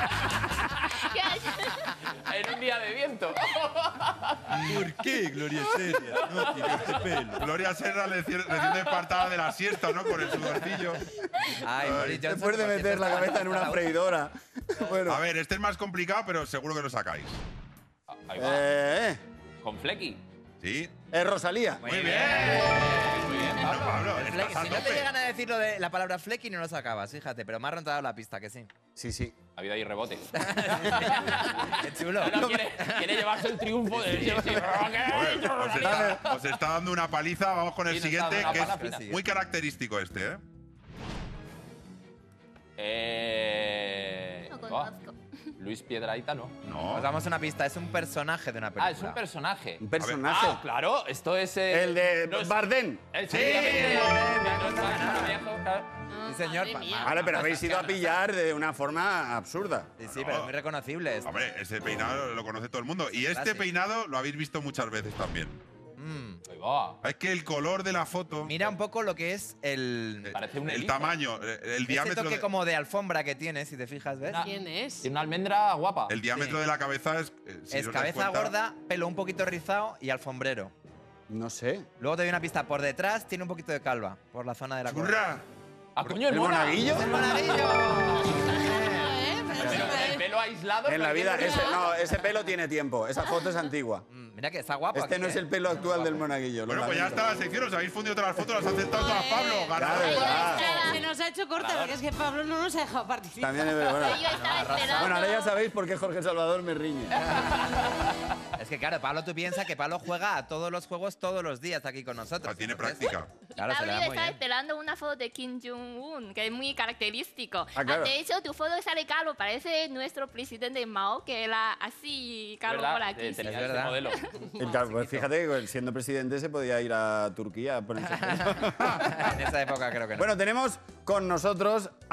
En un día de viento. ¿Por qué Gloria Serra no tiene este pelo? Gloria Serra recién despertada de la siesta, ¿no? Con el sudorcillo. Ay, Boris Johnson. Después de por meter cierto, la está cabeza en una bastante freidora. Bueno. A ver, este es más complicado, pero seguro que lo sacáis. Ahí va. Con Con Flecky. ¿Sí? Rosalía. Muy Muy bien. bien. Muy bien, Bueno, Pablo. Pablo, Flecky, estás a si no te tope. llegan a decir lo de la palabra flecky, no lo sacabas, fíjate, pero me ha rentado la pista, que sí. Sí, sí. Ha habido ahí rebote. Qué chulo. No, quiere llevarse el triunfo de... Sí, sí. Joder, os está dando una paliza. Vamos con el Sí, nos está siguiente, dando que una es paliza. muy característico este, ¿eh? No Oh, conozco. Luis Piedrahíta, no. Os No. damos una pista, es un personaje de una película. Ah, es un personaje. Un personaje. Ah, claro, esto es... El de no es- Bardem. Exactamente. No está nada viejo, claro. Sí, señor. Madre mía. Vale, pero habéis ido a pillar de una forma absurda. Sí, sí, pero es muy reconocible esto. Hombre, ese peinado lo conoce todo el mundo. Y este Gracias. peinado lo habéis visto muchas veces también. Ahí va. Es que el color de la foto, Mira un poco lo que es el Parece un el erizo. tamaño, el ese diámetro, toque como de alfombra que tiene, si te fijas, ¿ves? Una- ¿Quién es? Tiene una almendra guapa. el diámetro Sí. de la cabeza es. si Es os dais cabeza cuenta, gorda, pelo un poquito rizado y alfombrero. No sé. Luego te doy una pista. Por detrás tiene un poquito de calva, por la zona de la cola. ¡Churra! Ah, coño, el ¿El mona. monaguillo? ¡El monaguillo! Pero el pelo aislado. En la vida, pero ese pelo tiene tiempo. Esa foto es antigua. Mira que está guapo. Este aquí, no es ¿eh? el pelo actual del monaguillo. lo Bueno, pues ya lamento. está la sección. Os habéis fundido todas las fotos, las ha acertado todas Pablo. Ganador. Claro, ya. Se nos ha hecho corta porque es que Pablo no nos ha dejado participar. También es bueno. Yo estaba esperando. Bueno, ahora ya sabéis por qué Jorge Salvador me riñe. Es que claro, Pablo, tú piensas que Pablo juega a todos los juegos todos los días aquí con O nosotros. sea, tiene Entonces, práctica. Claro, se le Pablo da muy está bien. esperando una foto de Kim Jong-un, que es muy característico. Ah, claro. De hecho, tu foto sale calvo, parece nuestro presidente Mao, que era así, calvo por aquí. sí. Tenía Es ese verdad. modelo. Y claro, pues fíjate que siendo presidente se podía ir a Turquía a ponerse pelo. En esa época creo que no. Bueno, tenemos con nosotros a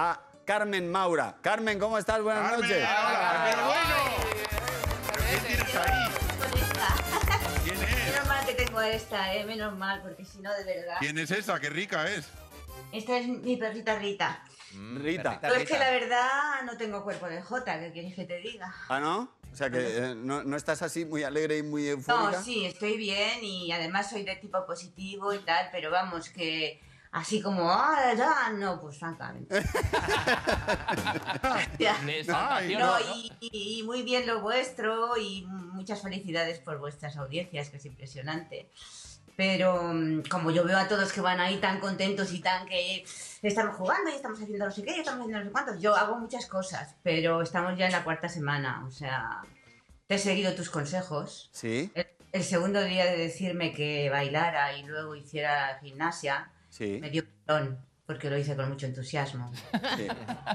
Carmen Maura. Carmen, ¿cómo estás? Buenas Carmen, noches. hola, pero bueno. ¿Pero qué tienes ahí? ¿Quién es? Menos mal que tengo esta, menos mal, porque si no, de verdad. ¿Quién es esa? ¡Qué rica es! Esta es mi perrita Rita. Rita. Pero es que la verdad no tengo cuerpo de jota, ¿qué quieres que te diga? ¿Ah, no? O sea, que no estás así muy alegre y muy eufórica. No, sí, estoy bien y además soy de tipo positivo y tal, pero vamos, que así como, ya, no, pues francamente. Ya. No, y muy bien lo vuestro y muchas felicidades por vuestras audiencias, que es impresionante. Pero como yo veo a todos que van ahí tan contentos y tan que estamos jugando y estamos haciendo no sé qué y estamos haciendo no sé cuántos, yo hago muchas cosas, pero estamos ya en la 4ª semana, o sea, te he seguido tus consejos. Sí. El segundo día de decirme que bailara y luego hiciera gimnasia, Sí. me dio un tirón, porque lo hice con mucho entusiasmo. Sí.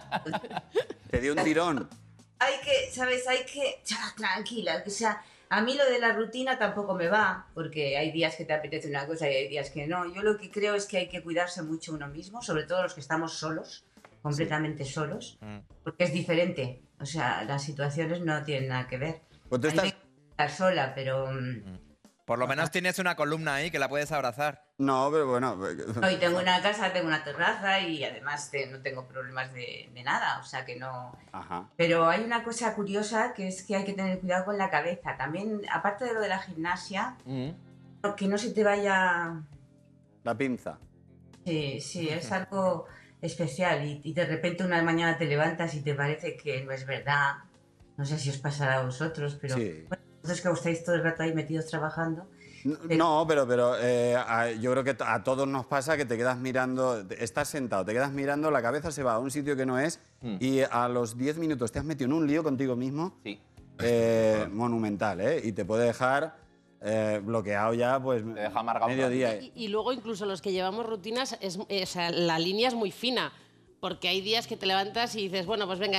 Te dio un tirón. Hay que, ¿sabes? Hay que... Tranquila, que sea... A mí lo de la rutina tampoco me va, porque hay días que te apetece una cosa y hay días que no. Yo lo que creo es que hay que cuidarse mucho uno mismo, sobre todo los que estamos solos, completamente solos, porque es diferente. O sea, las situaciones no tienen nada que ver. Pues tú A mí estás... me gusta estar sola, pero... Por lo menos tienes una columna ahí que la puedes abrazar. No, pero bueno... Hoy tengo una casa, tengo una terraza y además no tengo problemas de nada, o sea que no... Ajá. Pero hay una cosa curiosa que es que hay que tener cuidado con la cabeza. También, aparte de lo de la gimnasia, que no se te vaya... La pinza. Sí, es algo especial y de repente una mañana te levantas y te parece que no es verdad. No sé si os pasará a vosotros, pero Sí. bueno, vosotros que estáis todo el rato ahí metidos trabajando. No, pero yo creo que a todos nos pasa que te quedas mirando, estás sentado, te quedas mirando, la cabeza se va a un sitio que no es y a los 10 minutos te has metido en un lío contigo mismo Sí. monumental, ¿eh? Y te puede dejar bloqueado ya, pues, Te deja amargado. mediodía. Y luego incluso los que llevamos rutinas, o sea, la línea es muy fina, porque hay días que te levantas y dices, bueno, pues venga.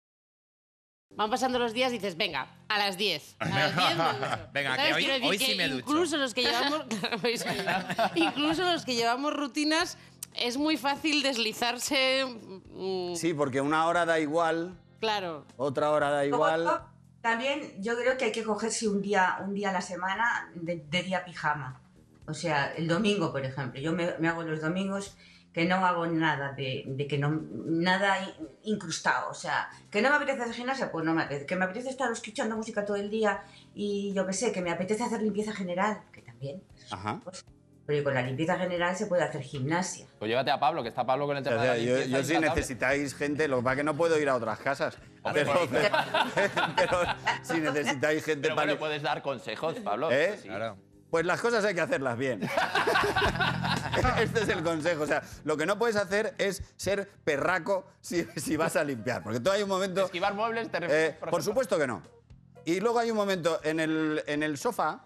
Van pasando los días y dices, venga, a las 10. A las 10 me ducho. Venga, ¿Sabes? que hoy- Quiero decir hoy sí que me ducho. incluso los que llevamos, incluso los que llevamos rutinas, es muy fácil deslizarse. Sí, porque una hora da igual, Claro. otra hora da igual. Luego, también yo creo que hay que cogerse un día a la semana de día pijama. O sea, el domingo, por ejemplo. Yo me hago los domingos que no hago nada de que no nada incrustado. O sea, que no me apetece hacer gimnasia, pues no me apetece. Que me apetece estar escuchando música todo el día y yo qué sé, que me apetece hacer limpieza general, que también. Ajá. Pero con la limpieza general se puede hacer gimnasia. Pues llévate a Pablo, que está Pablo con el O tema de la sea, limpieza yo si intratable. necesitáis gente, lo que pasa es que no puedo ir a otras casas. Hombre, Pero si necesitáis gente Pero para... bueno, puedes dar consejos, Pablo. ¿Eh? Sí. Claro. Pues las cosas hay que hacerlas bien. Este es el consejo. O sea, lo que no puedes hacer es ser perraco si vas a limpiar. Porque tú hay un momento... Esquivar muebles te refieres, por ejemplo. supuesto que no. Y luego hay un momento en el sofá,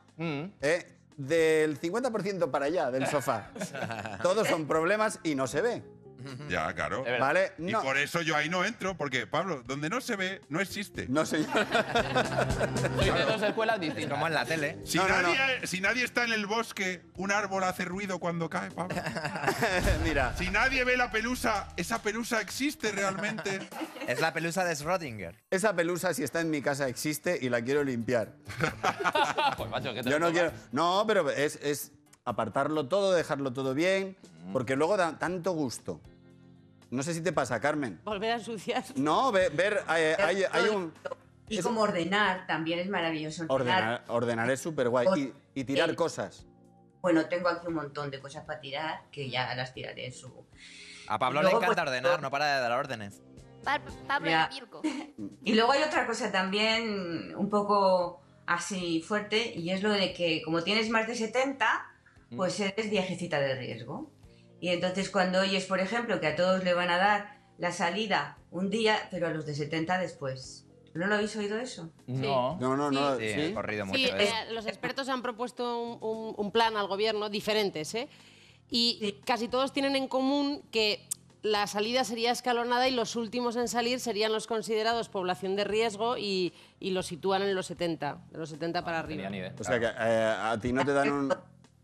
del 50% para allá del sofá. Todos son problemas y no se ve. Ya, claro. Es verdad. ¿Vale? Y No. por eso yo ahí no entro, porque, Pablo, donde no se ve, no existe. No, señor. Soy de dos escuelas Es distintas. como en la tele. Si, No, no, si nadie está en el bosque, un árbol hace ruido cuando cae, Pablo. Mira. Si nadie ve la pelusa, ¿esa pelusa existe realmente? Es la pelusa de Schrödinger. Esa pelusa, si está en mi casa, existe y la quiero limpiar. Pues, macho, ¿qué te Yo lo no tomas? quiero. No, pero es apartarlo todo, dejarlo todo bien, porque luego da tanto gusto. No sé si te pasa, Carmen. Volver a ensuciar. No, ver, hay un. Y es- como ordenar, también es maravilloso. Ordenar. Ordenar es súper guay. Y tirar cosas. Bueno, tengo aquí un montón de cosas para tirar, que ya las tiraré en su... A Pablo Luego, le encanta pues, ordenar, no para de dar órdenes. Pablo Ya. y Virgo. Y luego hay otra cosa también un poco así fuerte, y es lo de que como tienes más de 70, pues eres viejecita de riesgo. Y entonces cuando oyes, por ejemplo, que a todos le van a dar la salida un día, pero a los de 70 después. ¿No lo habéis oído eso? No. No. Sí, ¿sí? he corrido mucho. Sí, ¿eh? los expertos han propuesto un plan al gobierno diferentes, ¿eh? Y casi todos tienen en común que la salida sería escalonada y los últimos en salir serían los considerados población de riesgo y los sitúan en los 70, de los 70 para arriba. Tenía ni idea. O sea que a ti no te dan un.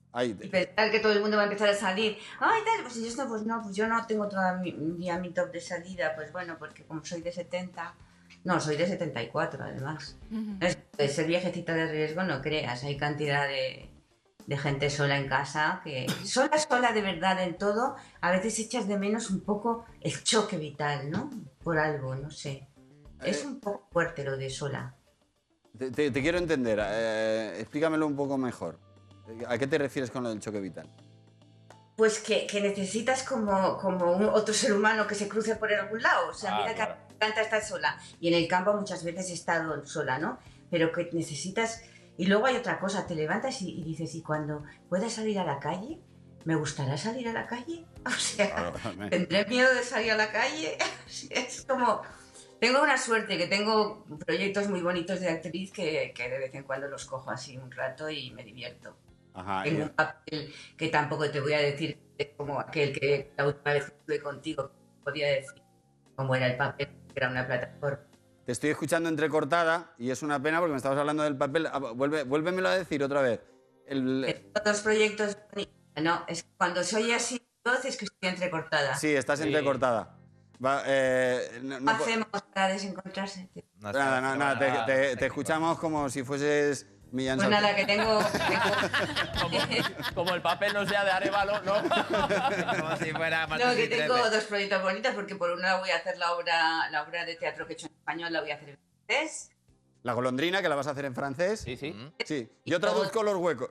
Ahí. Y pensar que todo el mundo va a empezar a salir. Ay, tal, pues yo no tengo todavía mi top de salida, pues bueno, porque como soy de 70, no, soy de 74 además. Es ser viejecita de riesgo, no creas, hay cantidad de gente sola en casa, que sola de verdad en todo, a veces echas de menos un poco el choque vital, ¿no? Por algo, no sé. Es un poco fuerte lo de sola. Te quiero entender, explícamelo un poco mejor. ¿A qué te refieres con lo del choque vital? Pues que necesitas como otro ser humano que se cruce por algún lado. O sea, mira que me encanta estar sola. Y en el campo muchas veces he estado sola, ¿no? Pero que necesitas... Y luego hay otra cosa, te levantas y dices, ¿y cuando pueda salir a la calle? ¿Me gustará salir a la calle? O sea, ¿tendré miedo de salir a la calle? Es como... Tengo una suerte, que tengo proyectos muy bonitos de actriz que de vez en cuando los cojo así un rato y me divierto. Ajá, tengo un papel que tampoco te voy a decir como aquel que la última vez que estuve contigo podía decir cómo era el papel, que era una plataforma. Te estoy escuchando entrecortada y es una pena porque me estabas hablando del papel. Vuélvemelo a decir otra vez. Otros proyectos... No, es que cuando soy así, entonces que estoy entrecortada. Sí, estás entrecortada. No hacemos para desencontrarse. Nada, te escuchamos como si fueses Millán Pues nada, que tengo... Como el papel no sea de Arévalo, ¿no? Como si fuera No, que tengo dos proyectos bonitos, porque por una voy a hacer la obra de teatro que he hecho en español, la voy a hacer en francés. La golondrina, que la vas a hacer en francés. Sí. Sí. Yo traduzco los huecos.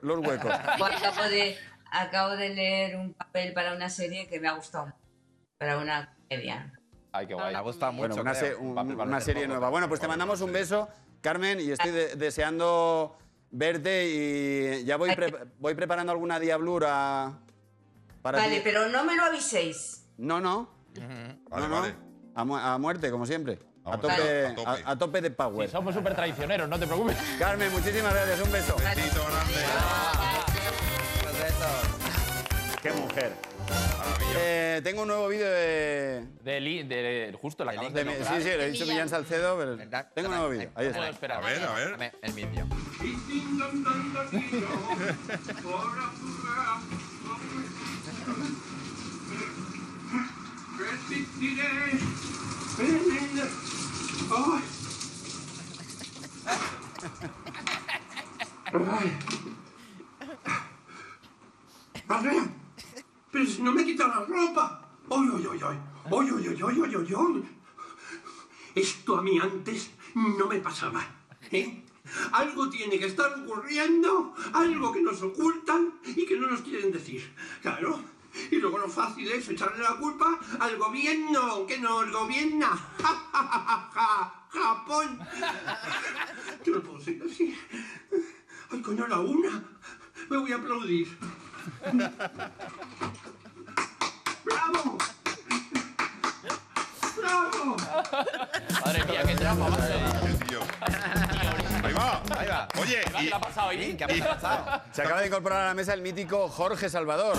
Acabo de leer un papel para una serie que me ha gustado mucho, para una comedia. Ay, qué guay. Me ha gustado mucho, Bueno, una serie nueva. Bueno, pues te mandamos un beso, Carmen, y estoy deseando verte y ya voy preparando alguna diablura para Vale, ti. pero no me lo aviséis. No. Vale. A muerte, como siempre. A tope de power. Sí, somos súper traicioneros, no te preocupes. Carmen, muchísimas gracias. Un beso. Besito grande. ¡Qué mujer! Tengo un nuevo vídeo de... Justo la acabas Sí, le he dicho Millán Salcedo, pero tengo un nuevo vídeo. Ahí está. Espera. A ver. Dame el vídeo. Andrea, pero si no me quitan la ropa. ¡Oy! Esto a mí antes no me pasaba. ¿Eh? Algo tiene que estar ocurriendo, algo que nos ocultan y que no nos quieren decir. Claro. Y luego lo fácil es echarle la culpa al gobierno que nos gobierna. Japón. Yo no puedo seguir así. Ay, coño, la una. Me voy a aplaudir. ¡Bravo! ¡Bravo! Madre mía, qué drama. Tío. Ahí va. Oye, ¿Qué ha pasado ahí? ¿Qué ha pasado? Se acaba de incorporar a la mesa el mítico Jorge Salvador.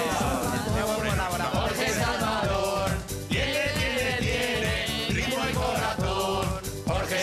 Jorge Salvador, tiene ritmo el corazón. Jorge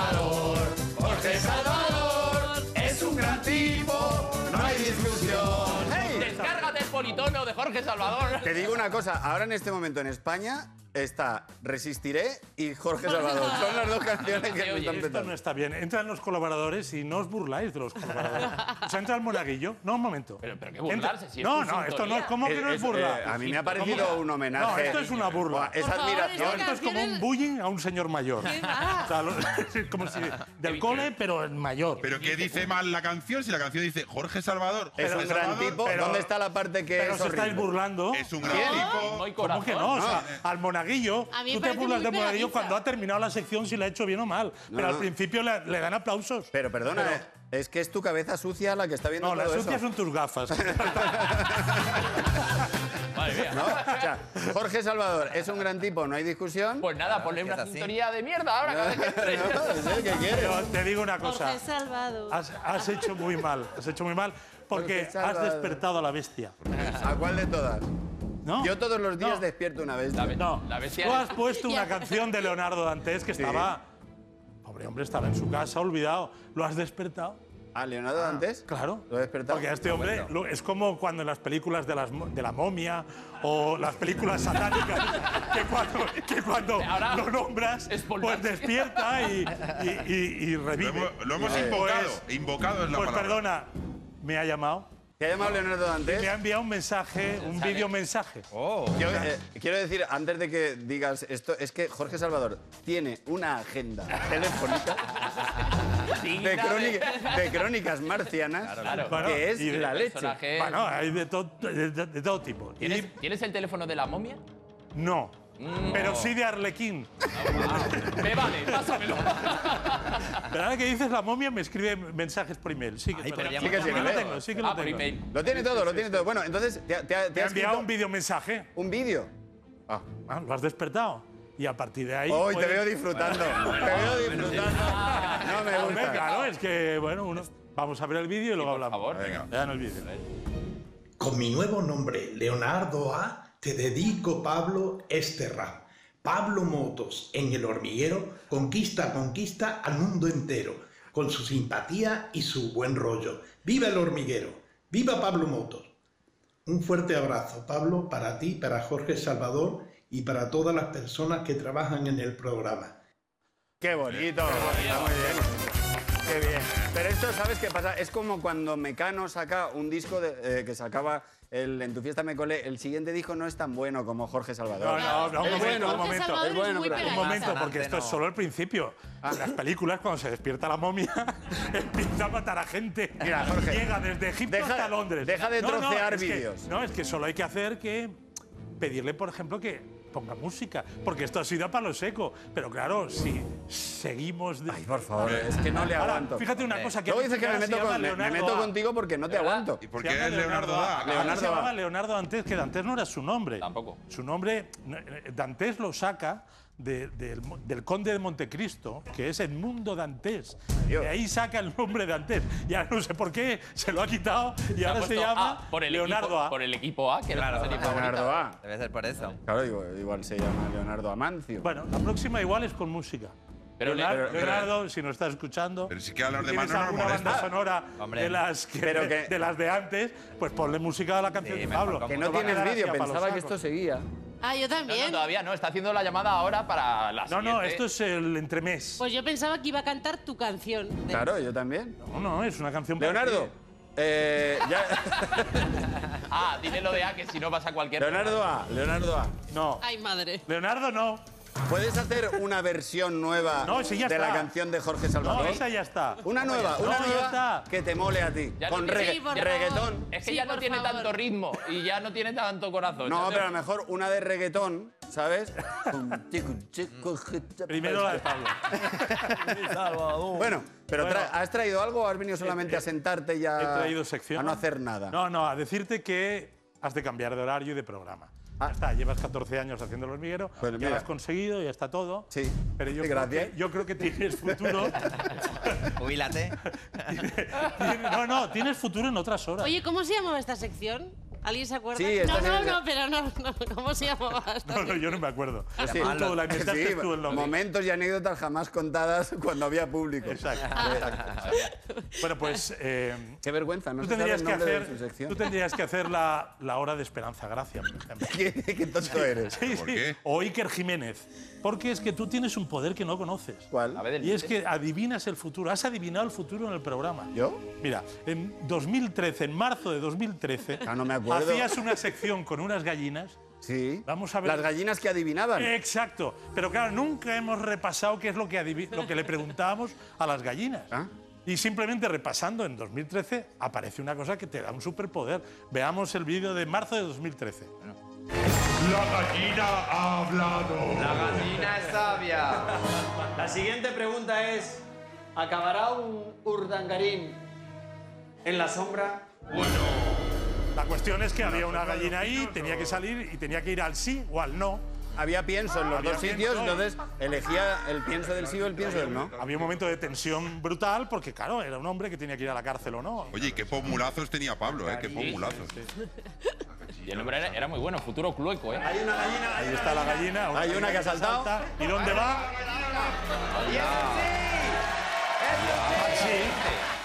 Salvador, es un gran tipo, no hay discusión. Descárgate el politono de Jorge Salvador. Te digo una cosa, ahora en este momento en España está Resistiré y Jorge Salvador. Son las dos canciones que me están Esto petando. no está bien. Entran los colaboradores y no os burláis de los colaboradores. O sea, entra el monaguillo. No, un momento. Pero qué burlarse, si es No, tu no, esto no sintonía. es. ¿Cómo que no es burla? A mí me ha parecido un homenaje. No, esto es una burla. Es Por favor, admiración. Esto es como un bullying a un señor mayor. ¿Qué va? O sea, es como si del cole, pero en mayor. ¿Pero qué dice mal la canción? Si la canción dice Jorge Salvador. Es un Jorge gran Salvador, tipo. pero- ¿Dónde está la parte que Pero es os estáis horrible? burlando. Es un gran tipo. Muy ¿Cómo corazón. que no? O sea, al monaguillo, A mí me tú te parece burlas muy del monaguillo pegadiza. cuando ha terminado la sección si la ha hecho bien o mal. Pero al principio le dan aplausos. Pero perdona, es que es tu cabeza sucia la que está viendo No, las todo sucias eso. son tus gafas. Madre mía. ¿No? O sea, Jorge Salvador es un gran tipo, no hay discusión. Pues nada, ponle una es así. sintonía de mierda ahora cada vez que entre. No, es el que quiere. Pero te digo una cosa. Jorge Salvador. Has hecho muy mal. Has hecho muy mal porque Jorge has Salvador. despertado a la bestia. ¿A cuál de todas? ¿No? Yo todos los días No. despierto una vez. No, La bestia tú es- has puesto una canción de Leonardo Dantes que estaba... Pobre hombre, estaba en su casa, olvidado. Lo has despertado. ¿A Leonardo Dantes? Claro. ¿Lo he despertado? Porque a este hombre es como cuando en las películas de la momia o las películas satánicas, que cuando lo nombras, pues despierta y revive. Lo hemos invocado es la pues palabra. perdona, me ha llamado. ¿Te ha llamado Leonardo Dantes? Me ha enviado un mensaje, un videomensaje. Quiero decir, antes de que digas esto, es que Jorge Salvador tiene una agenda telefónica de crónicas marcianas que es la leche. Bueno, hay de todo tipo. ¿Tienes el teléfono de la momia? No. Pero sí de Arlequín. Me vale, pásamelo. Pero ahora que dices la momia, me escribe mensajes por email. Sí que lo tengo. Por email. Lo tiene todo, lo tiene todo. Bueno, entonces te ha enviado un videomensaje. ¿Un vídeo? Lo has despertado. Y a partir de ahí. Hoy te veo disfrutando. Te veo disfrutando. No me gusta. Claro, es que, bueno, vamos a ver el vídeo y luego hablamos. Por favor, venga. Vean el vídeo. Con mi nuevo nombre, Leonardo A., te dedico, Pablo, este rap. Pablo Motos, en El Hormiguero, conquista al mundo entero, con su simpatía y su buen rollo. ¡Viva El Hormiguero! ¡Viva Pablo Motos! Un fuerte abrazo, Pablo, para ti, para Jorge Salvador y para todas las personas que trabajan en el programa. ¡Qué bonito! Está muy bien. ¡Qué bien! Pero esto, ¿sabes qué pasa? Es como cuando Mecano saca un disco que sacaba En tu fiesta me colé. El siguiente disco no es tan bueno como Jorge Salvador. No, un momento. Es bueno, pero un momento, porque esto es solo el principio. En las películas, cuando se despierta la momia, empieza a matar a gente. Mira, Jorge, llega desde Egipto hasta Londres. Deja de trocear vídeos. No, es que solo hay que hacer que pedirle, por ejemplo, que ponga música, porque esto ha sido a palo seco. Pero claro, si seguimos... Ay, por favor, es que no le aguanto. Fíjate una cosa que... Luego dices que me meto contigo porque no te aguanto. ¿Y por qué es Leonardo A? Se llamaba Leonardo Dantes, que Dantes no era su nombre. Tampoco. Su nombre, Dantes lo saca del conde de Montecristo, que es Edmundo Dantes. De ahí saca el nombre de Dantes. Ya no sé por qué se lo ha quitado y ahora se llama Leonardo A. Por el equipo A, que era la serie favorita. Leonardo A. Debe ser por eso. Claro, igual se llama Leonardo Amancio. Bueno, la próxima igual es con música. Pero Leonardo, si nos estás escuchando, pero sí que a los demás tienes no nos alguna molesta. banda sonora de las de antes, pues ponle música a la canción de Pablo. Que no tienes vídeo, pensaba que esto seguía. Ah, yo también. No, todavía no, está haciendo la llamada ahora para la siguiente. No, esto es el entremés. Pues yo pensaba que iba a cantar tu canción. Claro, yo también. No, es una canción Leonardo. Dile lo de A, que si no vas a cualquier... Leonardo A. No. Ay, madre. Leonardo no. ¿Puedes hacer una versión nueva de la canción de Jorge Salvador? No, esa ya está. Una nueva, que te mole a ti. Ya con no reggaetón. Es que ya no tiene tanto ritmo y ya no tiene tanto corazón. No, pero a lo mejor una de reggaetón, ¿sabes? Primero la de Pablo. Bueno, pero ¿has traído algo o has venido solamente a sentarte y He traído sección. a no hacer nada? No, a decirte que has de cambiar de horario y de programa. Ya está, llevas 14 años haciendo El Hormiguero, pues ya lo has conseguido, ya está todo. Sí, pero gracias. Yo creo que tienes futuro. Jubílate. Tienes futuro en otras horas. Oye, ¿cómo se llamaba esta sección? ¿Alguien se acuerda? Sí, no, ¿cómo se llamaba? No, yo no me acuerdo. Sí, la inventaste tú el nombre. Momentos y anécdotas jamás contadas cuando había público. Exacto. Bueno, pues... Qué vergüenza, no tú se sabe tendrías el que nombre hacer, de su sección. Tú tendrías que hacer la hora de Esperanza Gracia, por ejemplo. ¿Qué tonto eres? Sí, ¿Por qué? O Iker Jiménez. Porque es que tú tienes un poder que no conoces. ¿Cuál? Y es que adivinas el futuro. Has adivinado el futuro en el programa. ¿Yo? Mira, en 2013, en marzo de 2013, no me acuerdo. hacías una sección con unas gallinas. Sí. Vamos a ver. Las gallinas que adivinaban. Exacto. Pero claro, nunca hemos repasado qué es lo que le preguntábamos a las gallinas. Y simplemente repasando en 2013 aparece una cosa que te da un superpoder. Veamos el vídeo de marzo de 2013. La gallina ha hablado. La gallina es sabia. La siguiente pregunta es: ¿acabará un Urdangarín en la sombra? La cuestión es que había una gallina ahí, tenía que salir y tenía que ir al sí o al no. Había pienso en los dos sitios, entonces elegía el pienso del sí o el pienso del no. Había un momento de tensión brutal porque, claro, era un hombre que tenía que ir a la cárcel o no. Oye, y qué pomulazos tenía Pablo, qué pomulazos. Y el nombre era muy bueno, Futuro Clueco, Hay una gallina. Ahí está la gallina. Hay una que ha saltado. ¿Y dónde va? ¡Y ese sí! Sí. ¡Qué fuerte!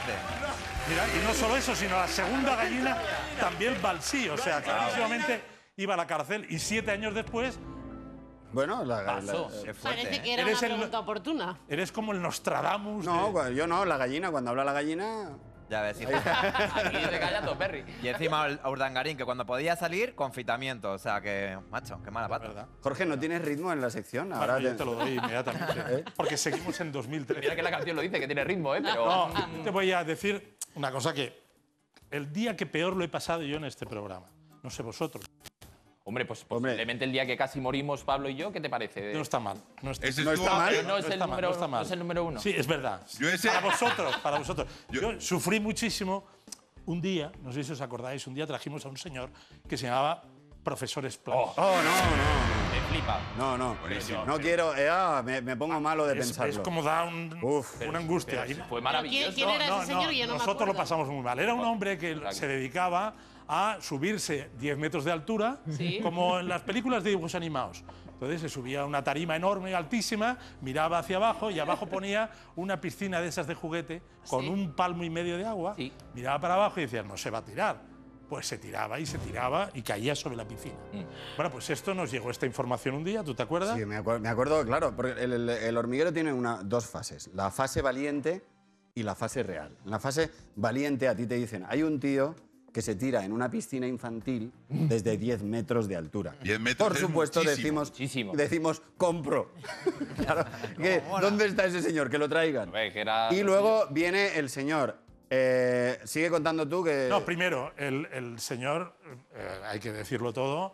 parece? Mira, y no solo eso, sino la segunda gallina también Balsí. O sea, clarísimamente iba a la cárcel y 7 años después. Bueno, Parece que era una pregunta oportuna. Eres como el Nostradamus. No, yo no, la gallina, cuando habla la gallina. Ya ves, hijo. Aquí te callando, Perry. Y encima a Urdangarín, que cuando podía salir, confitamiento. O sea que, macho, qué mala pata. Jorge, ¿no tienes ritmo en la sección? Ahora Yo te lo doy inmediatamente. Porque seguimos en 2013. Mira que la canción lo dice, que tiene ritmo, pero... No, te voy a decir una cosa que el día que peor lo he pasado yo en este programa. No sé vosotros. Hombre, pues posiblemente el día que casi morimos Pablo y yo, ¿qué te parece? No está mal. No está, ¿Ese estuvo mal? No es el está mal, número- no está mal. no es el número uno. Sí, es verdad. Para vosotros. Yo sufrí muchísimo. Un día, no sé si os acordáis, un día trajimos a un señor que se llamaba Profesor Splash. Me flipa. No, no quiero. Me pongo malo de pensarlo. Es como da una angustia. Fue maravilloso. ¿Quién era ese señor? Yo no me nosotros acuerdo. lo pasamos muy mal. Era un hombre que se dedicaba a subirse 10 metros de altura, Sí. como en las películas de dibujos animados. Entonces se subía a una tarima enorme, altísima, miraba hacia abajo y abajo ponía una piscina de esas de juguete con un palmo y medio de agua. Miraba para abajo y decía, no se va a tirar. Pues se tiraba y caía sobre la piscina. Bueno, pues esto nos llegó esta información un día, ¿tú te acuerdas? Sí, me acuerdo, claro, porque el hormiguero tiene dos fases, la fase valiente y la fase real. En la fase valiente a ti te dicen, hay un tío que se tira en una piscina infantil desde 10 metros de altura. 10 metros Por es supuesto, muchísimo. decimos, compro. Claro, ¿dónde está ese señor? Que lo traigan. Que era... Y luego viene el señor. Sigue contando tú que... No, primero, el señor, hay que decirlo todo,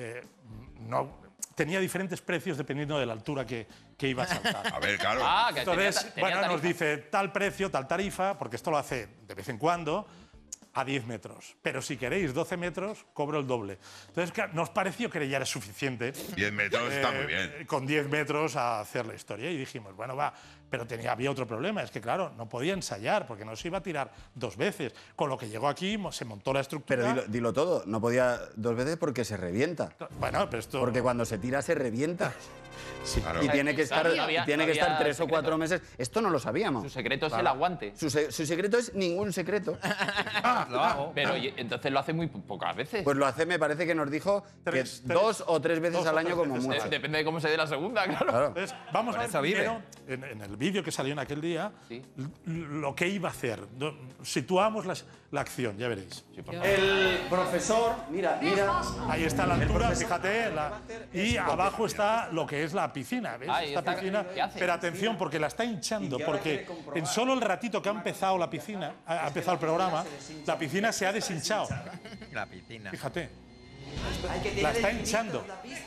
tenía diferentes precios dependiendo de la altura que iba a saltar. A ver, claro. que Entonces, tenía nos tarifa. dice tal precio, tal tarifa, porque esto lo hace de vez en cuando, a 10 metros. Pero si queréis 12 metros, cobro el doble. Entonces, claro, nos pareció que ya era suficiente. 10 metros está muy bien. Con 10 metros a hacer la historia. Y dijimos, bueno, va. Pero había otro problema, es que, claro, no podía ensayar, porque no se iba a tirar 2 veces. Con lo que llegó aquí, se montó la estructura. Pero dilo todo, no podía 2 veces porque se revienta. Bueno, pero esto... Porque cuando se tira, se revienta. Sí. Y tiene que estar, Había 3 o 4 meses. Esto no lo sabíamos. Su secreto es el aguante. Su secreto es ningún secreto. Lo hago. Pero entonces lo hace muy pocas veces. Pues lo hace, me parece que nos dijo que 2 o 3 veces al año como mucho. Depende de cómo se dé la segunda, claro. Entonces, vamos a ver primero, en el vídeo que salió en aquel día, lo que iba a hacer. Situamos la acción, ya veréis. El profesor, mira. Ahí está la altura, fíjate. Y abajo está lo que es la piscina. ¿Ves? Ahí Esta está. piscina. ¿Qué hace? Pero atención, porque la está hinchando. Porque en solo el ratito que ha empezado la piscina, ha empezado el programa, la piscina se ha deshinchado. La piscina. Fíjate. La está hinchando.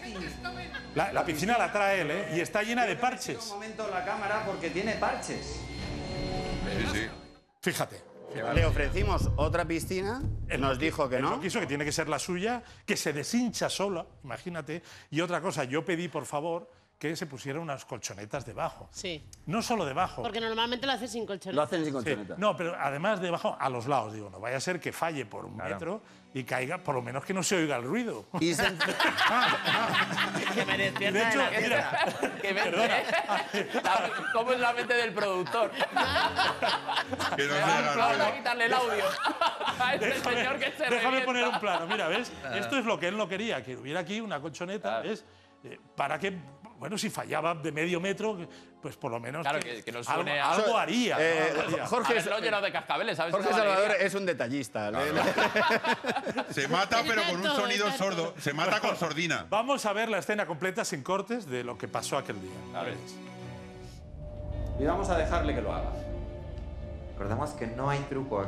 La piscina la trae él, ¿eh? Y está llena de parches. Un momento la cámara porque tiene parches. Sí. Fíjate. Le ofrecimos otra piscina, nos dijo que Él no. quiso, que tiene que ser la suya, que se deshincha sola, imagínate. Y otra cosa, yo pedí, por favor, que se pusieran unas colchonetas debajo. Sí. No solo debajo. Porque normalmente lo hace sin colchoneta. Lo hacen sin Sí. colchoneta. No, pero además debajo, a los lados, digo, no vaya a ser que falle por un metro y caiga, por lo menos que no se oiga el ruido. Y se- Que me despierta De hecho, de la mira, Que mente, perdona. ¿Cómo es la mente del productor? Que no se Vamos haga a quitarle el audio a este señor que se déjame revienta. poner un plano, mira, ¿ves? Esto es lo que él no quería, que hubiera aquí una colchoneta, ¿ves? Para que, bueno, si fallaba de medio metro, pues por lo menos Claro, que no suene algo a- haría. ¿no? Algo haría. Jorge, Haberlo llenado de cascabeles, ¿sabes? Jorge Esa Salvador alegría. es un detallista. Se mata, pero con un Exacto, sonido exacto. sordo. Se mata con sordina. Vamos a ver la escena completa sin cortes de lo que pasó aquel día. A ver. Y vamos a dejarle que lo haga. Recordemos que no hay truco.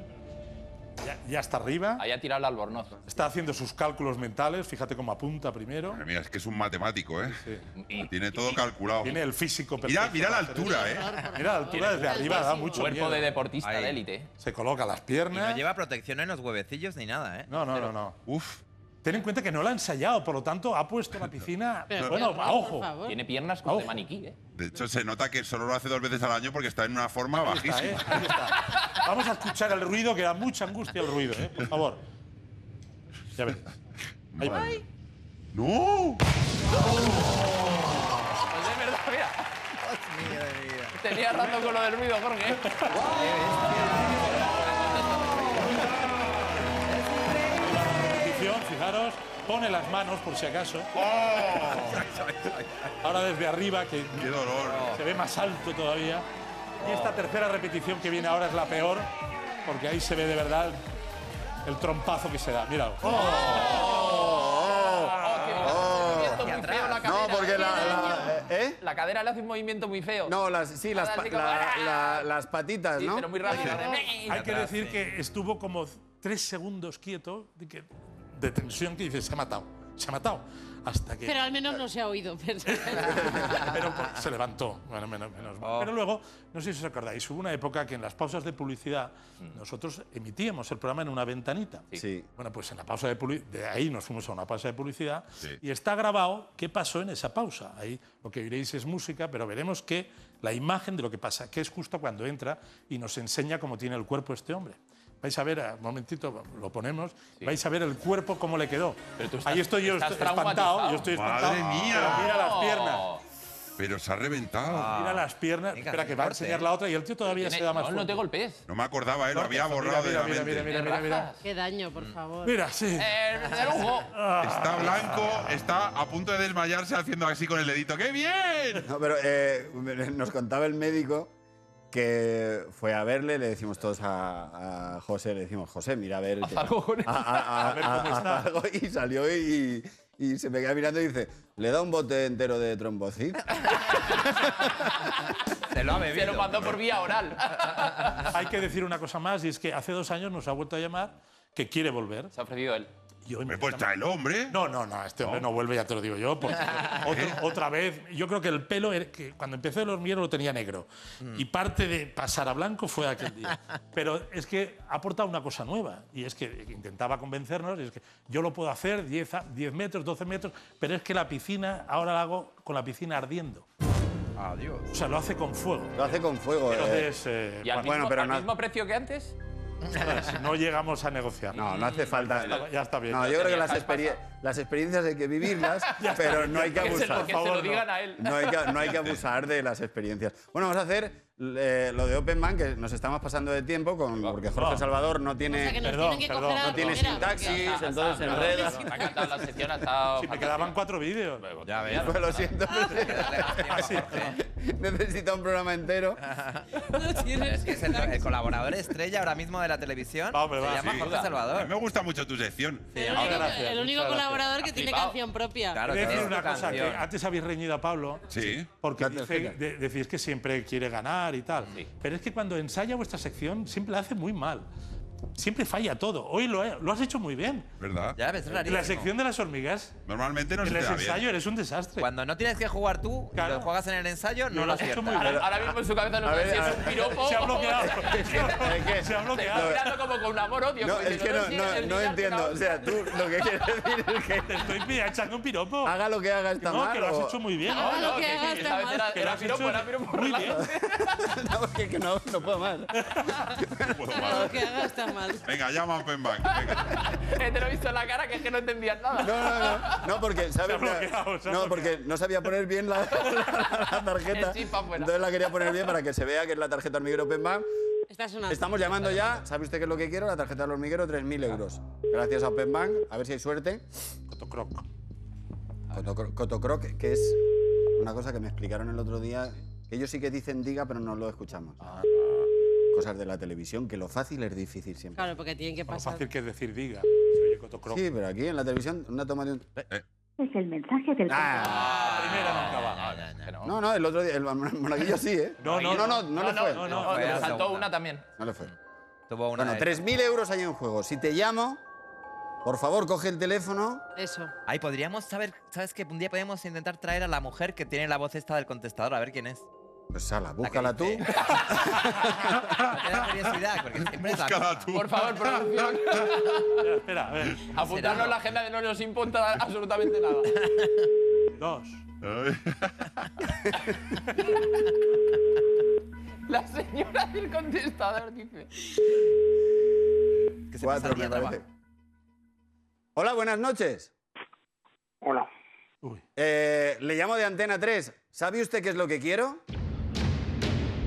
Ya está arriba. Ahí ha tirado el albornoz. Está haciendo sus cálculos mentales, fíjate cómo apunta primero. Madre mía, es que es un matemático, ¿eh? Y Tiene todo calculado. Tiene el físico Mira, perfecto. mira la altura, ¿eh? Mira la altura desde arriba, da mucho cuerpo miedo. de deportista Ahí. de élite. Se coloca las Y piernas. no lleva protección en los huevecillos ni nada, ¿eh? No. Uf. Ten en cuenta que no la ha ensayado, por lo tanto ha puesto la piscina, Pero, bueno, por a ojo. favor. Tiene piernas como de Ojo. maniquí, ¿eh? De hecho, se nota que solo lo hace 2 veces al año porque está en una forma Ahí está, bajísima. ¿eh? Ahí está. Vamos a escuchar el ruido, que da mucha angustia el ruido, ¿eh? Por favor. Ya ves. Ahí va. ¡No! Pues es verdad, mira. Tenía razón con lo del ruido, Jorge. Fijaros, pone las manos por si acaso. Ahora desde arriba, que ¡Qué dolor! se ve más alto todavía. Y esta tercera repetición que viene ahora es la peor, porque ahí se ve de verdad el trompazo que se da. Míralo. No, porque la cadera le hace un movimiento muy feo. No, las patitas, Sí, ¿no? pero muy rápido. Hay que decir que estuvo como 3 segundos quieto de tensión, que dice, se ha matado. Hasta que... Pero al menos no se ha oído. Pero se levantó. Bueno, menos mal. Pero luego, no sé si os acordáis, hubo una época que en las pausas de publicidad nosotros emitíamos el programa en una ventanita. Sí. Bueno, pues en la pausa de ahí nos fuimos a una pausa de publicidad y está grabado qué pasó en esa pausa. Ahí lo que oiréis es música, pero veremos que la imagen de lo que pasa, que es justo cuando entra y nos enseña cómo tiene el cuerpo este hombre. Vais a ver, un momentito, lo ponemos, vais a ver el cuerpo cómo le quedó. Ahí estoy yo espantado, ¡Madre mía! Pero mira las piernas. Pero se ha reventado. Mira las piernas. Venga, Espera, que va a enseñar la otra y el tío todavía se da más fuerte. No te golpees. No me acordaba, lo había borrado de la mente. Mira. Qué daño, por favor. Mira, sí. Está blanco, está a punto de desmayarse haciendo así con el dedito. ¡Qué bien! No, pero nos contaba el médico que fue a verle, le decimos todos a José, le decimos, José, mira a ver... Haz algo con él. A ver cómo está. Algo, y salió y se me queda mirando y dice, ¿le da un bote entero de trombocid? Se lo ha bebido. Se lo mandó por vía oral. Hay que decir una cosa más, y es que hace 2 años nos ha vuelto a llamar que quiere volver. Se ha ofrecido él. Pues está el hombre. No, este hombre no vuelve, ya te lo digo yo. Porque otra vez, yo creo que el pelo, que cuando empecé el hormiguero lo tenía negro. Y parte de pasar a blanco fue aquel día. Pero es que ha aportado una cosa nueva. Y es que intentaba convencernos, y es que yo lo puedo hacer 10 metros, 12 metros, pero es que la piscina, ahora la hago con la piscina ardiendo. Adiós. O sea, lo hace con fuego. Lo hace con fuego. Entonces, ¿Y al mismo precio que antes? No llegamos a negociar. No hace falta. Ya está bien. No, yo creo que las experiencias hay que vivirlas, pero no hay que abusar. Que se lo digan a él. No hay que abusar de las experiencias. Bueno, vamos a hacer lo de Open Man, que nos estamos pasando de tiempo porque Jorge Salvador no tiene, Perdón, no tiene sintaxis, entonces se enreda. Me ha encantado la sección, ha estado... Si me quedaban 4 vídeos. Ya ves. Pues lo siento, necesita un programa entero. Es que es el colaborador estrella ahora mismo de la televisión. Se llama Jorge A mí Salvador. me gusta mucho tu sección. El único colaborador que tiene canción propia. Claro, Quiero decir es una tu cosa, que canción. antes habéis reñido a Pablo. Sí. Porque decís que siempre quiere ganar y tal. Pero es que cuando ensaya vuestra sección siempre la hace muy mal. Siempre falla todo. Hoy lo has hecho muy bien. ¿Verdad? Ya ves, es En rarísimo. la sección de las hormigas, Normalmente no en se el te da ensayo bien. eres un desastre. Cuando no tienes que jugar tú, Claro. lo juegas en el ensayo, no Lo lo has hecho aciertas. muy bien. Ahora mismo en su cabeza no sabe si es un piropo. Se ha bloqueado. ¿Qué? Se ha Se está bloqueado. mirando como con un amor-odio. No, es que no entiendo. O sea, tú lo que quieres decir es que Te estoy echando un piropo. haga lo que haga está No, mal. que lo has o- hecho muy bien. Haga lo que haga esta está vez mal. Que lo era has piropo, hecho era piropo por muy la bien. No, que no puedo más. Haga lo que haga está mal. Venga, llama a Open Bank. Venga. Te lo he visto en la cara que es que no entendías nada. No, porque ¿sabes? No, porque no sabía poner bien la tarjeta. El chip pa' fuera. Entonces la quería poner bien para que se vea que es la tarjeta hormiguero Open Bank. Está sonando. Estamos llamando ya. ¿Sabe usted qué es lo que quiero? La tarjeta del hormiguero, 3.000 euros. Gracias a Open Bank. A ver si hay suerte. Cotocroc. Cotocroc, que es una cosa que me explicaron el otro día. Que ellos sí que dicen diga, pero no lo escuchamos. Cosas de la televisión, que lo fácil es difícil siempre. Claro, porque tienen que Lo pasar. fácil que es decir diga. Se oye Cotocroc. Sí, pero aquí en la televisión, una toma de un... Es el mensaje del La primera nunca va. No, el otro día, el monaguillo sí, ¿eh? No le fue. No, Le saltó una también. No le fue. Tuvo una Bueno, de- 3.000 euros hay en juego. Si te llamo, por favor, coge el teléfono. Eso. Ay, podríamos saber, ¿sabes qué? Un día podemos intentar traer a la mujer que tiene la voz esta del contestador, a ver quién es. Pues sala, búscala tú. No te da curiosidad, porque siempre es la Búscala misma. tú. Por favor, producción. Espera, a ver. Apuntarlo en la agenda de no nos importa absolutamente nada. 2. La señora del contestador dice. Que se 4, pasa me el día parece. Hola, buenas noches. Hola. Uy. Le llamo de Antena 3. ¿Sabe usted qué es lo que quiero?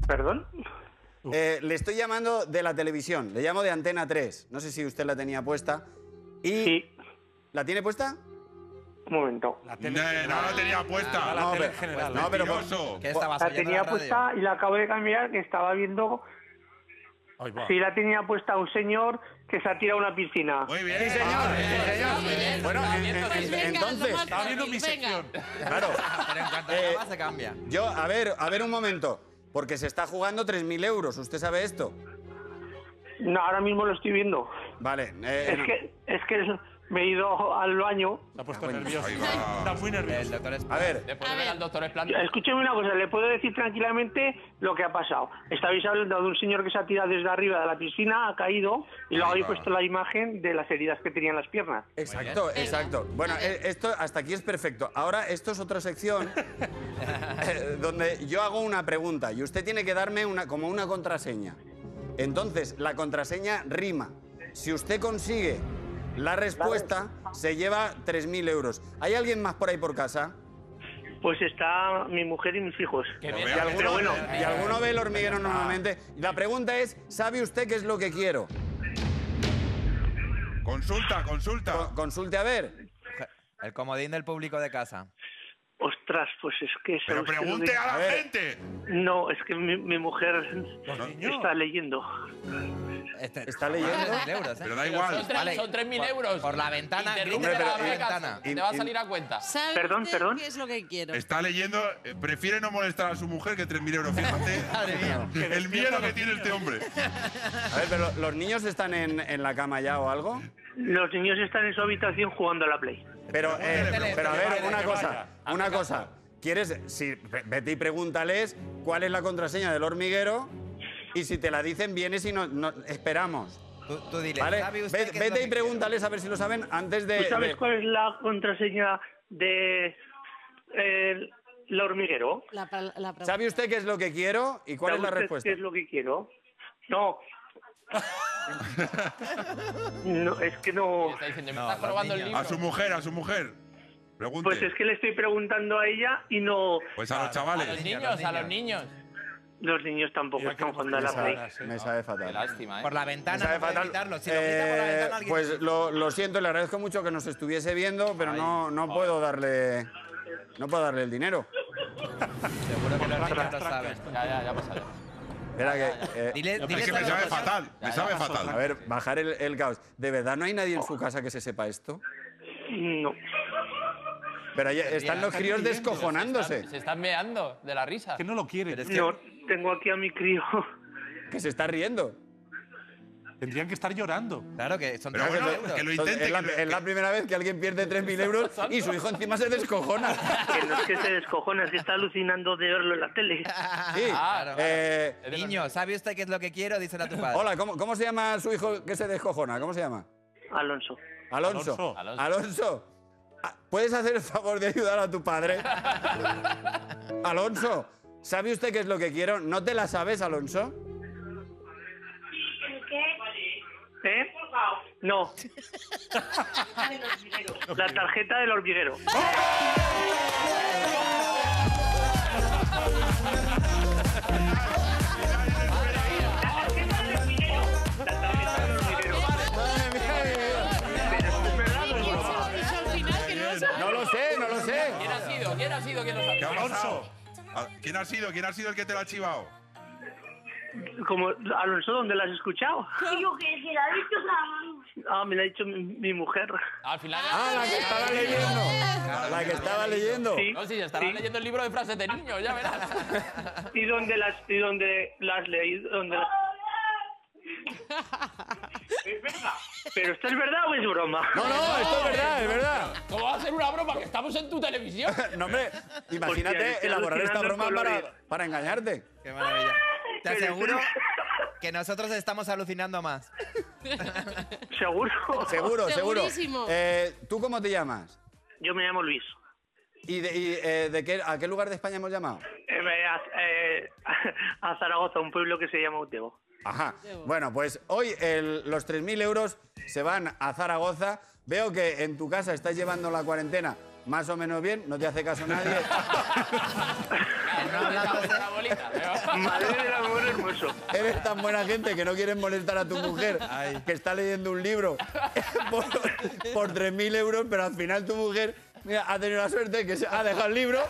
¿Perdón? Le estoy llamando de la televisión, le llamo de Antena 3. No sé si usted la tenía puesta. Sí. ¿La tiene puesta? Un momento. No la tenía puesta. No, pero la tenía puesta y la acabo de cambiar, que estaba viendo... Sí, la tenía puesta un señor que se ha tirado a una piscina. Muy bien. Sí, señor. Bueno, entonces... Estaba viendo mi sección. Claro. Pero en cuanto acaba, se cambia. Yo, a ver un momento. Porque se está jugando 3.000 euros. ¿Usted sabe esto? No, ahora mismo lo estoy viendo. Vale. Es que me he ido al baño. Se ha puesto nervioso. Está muy nervioso. A ver. Después de ver al doctor Esplán. Escúcheme una cosa, le puedo decir tranquilamente lo que ha pasado. Estabais hablando de un señor que se ha tirado desde arriba de la piscina, ha caído, y luego habéis puesto la imagen de las heridas que tenía en las piernas. Exacto, exacto. Bueno, esto hasta aquí es perfecto. Ahora, esto es otra sección donde yo hago una pregunta y usted tiene que darme como una contraseña. Entonces, la contraseña rima. Si usted consigue la respuesta, se lleva 3.000 euros. ¿Hay alguien más por ahí por casa? Pues está mi mujer y mis hijos. ¿Y alguno ve el hormiguero normalmente? La pregunta es, ¿sabe usted qué es lo que quiero? Consulta. Consulte a ver. El comodín del público de casa. Ostras, pues es que... Pero pregunte a la gente. No, es que mi mujer está leyendo. ¿Está leyendo? Pero da igual. Son 3.000 euros. Por la ventana. Te va a salir a cuenta. Perdón. ¿Qué es lo que quiero? Está leyendo, prefiere no molestar a su mujer que 3.000 euros. Fíjate el miedo que tiene este hombre. A ver, pero ¿los niños están en la cama ya o algo? Los niños están en su habitación jugando a la Play. Pero a ver, una cosa. ¿Quieres? Vete y pregúntales cuál es la contraseña del hormiguero y si te la dicen vienes y no esperamos. Tú dile, ¿vale? ¿sabe usted qué es Vete lo y que pregúntales a ver si lo saben antes de... ¿Tú sabes cuál es la contraseña de el hormiguero? ¿Sabe usted qué es lo que quiero y cuál es la respuesta? ¿Qué es lo que quiero? No. No, es que no... Está diciendo, me estás robando el libro. A su mujer. Pregunte. Pues es que le estoy preguntando a ella y no... Pues a los chavales. A los niños. Los niños tampoco están jugando a la Play. Me sabe fatal. Qué lástima, ¿eh? Por la ventana, Me sabe no puede fatal. evitarlo. Si lo quita por la ventana, alguien... Pues lo siento, le agradezco mucho que nos estuviese viendo, pero no puedo darle el dinero. Seguro que los niños lo saben. Ya pasa. Espera que... Dile Es que me sabe fatal. A ver, bajar el caos. ¿De verdad no hay nadie en su casa que se sepa esto? No. Pero ahí están los críos descojonándose. Se están meando de la risa. Que no lo quieren. No, tengo aquí a mi crío. Que se está riendo. Tendrían que estar llorando. Claro que son Pero bueno, que lo intente. Es la primera vez que alguien pierde 3.000 euros y su hijo encima se descojona. Que no es que se descojona, es que está alucinando de verlo en la tele. Sí. Claro. Niño, ¿sabe usted qué es lo que quiero? Díselo a tu padre. Hola, ¿cómo se llama su hijo que se descojona? ¿Cómo se llama? Alonso. Alonso. ¿Puedes hacer el favor de ayudar a tu padre? Alonso, ¿sabe usted qué es lo que quiero? ¿No te la sabes, Alonso? ¿Eh? No. La tarjeta del hormiguero. No lo sé. ¿Quién ha sido? ¿Quién lo sabe? ¿Qué ha pasado? ¿Quién ha sido el que te lo ha chivado? Como, Alonso, ¿dónde la has escuchado? Yo que se la ha dicho la... Me la ha dicho mi mujer. Al final... la que estaba leyendo. La que estaba leyendo. Sí. No, sí, estará leyendo el libro de frases de niños, ya verás. ¿Y dónde las has leído? ¿Pero esto es verdad o es broma? No, esto es verdad. ¿Cómo va a ser una broma? Que estamos en tu televisión. No, hombre, imagínate elaborar esta broma para engañarte. Qué maravilla. Te aseguro que nosotros estamos alucinando más. ¿Seguro? Segurísimo. ¿Tú cómo te llamas? Yo me llamo Luis. ¿Y a qué lugar de España hemos llamado? A Zaragoza, un pueblo que se llama Utebo. Ajá. Bueno, pues hoy los 3.000 euros se van a Zaragoza. Veo que en tu casa estás llevando la cuarentena más o menos bien, no te hace caso nadie. Una bolita. Madre del amor hermoso. Eres tan buena gente que no quieres molestar a tu mujer, que está leyendo un libro por 3.000 euros, pero al final tu mujer mira, ha tenido la suerte que se ha dejado el libro.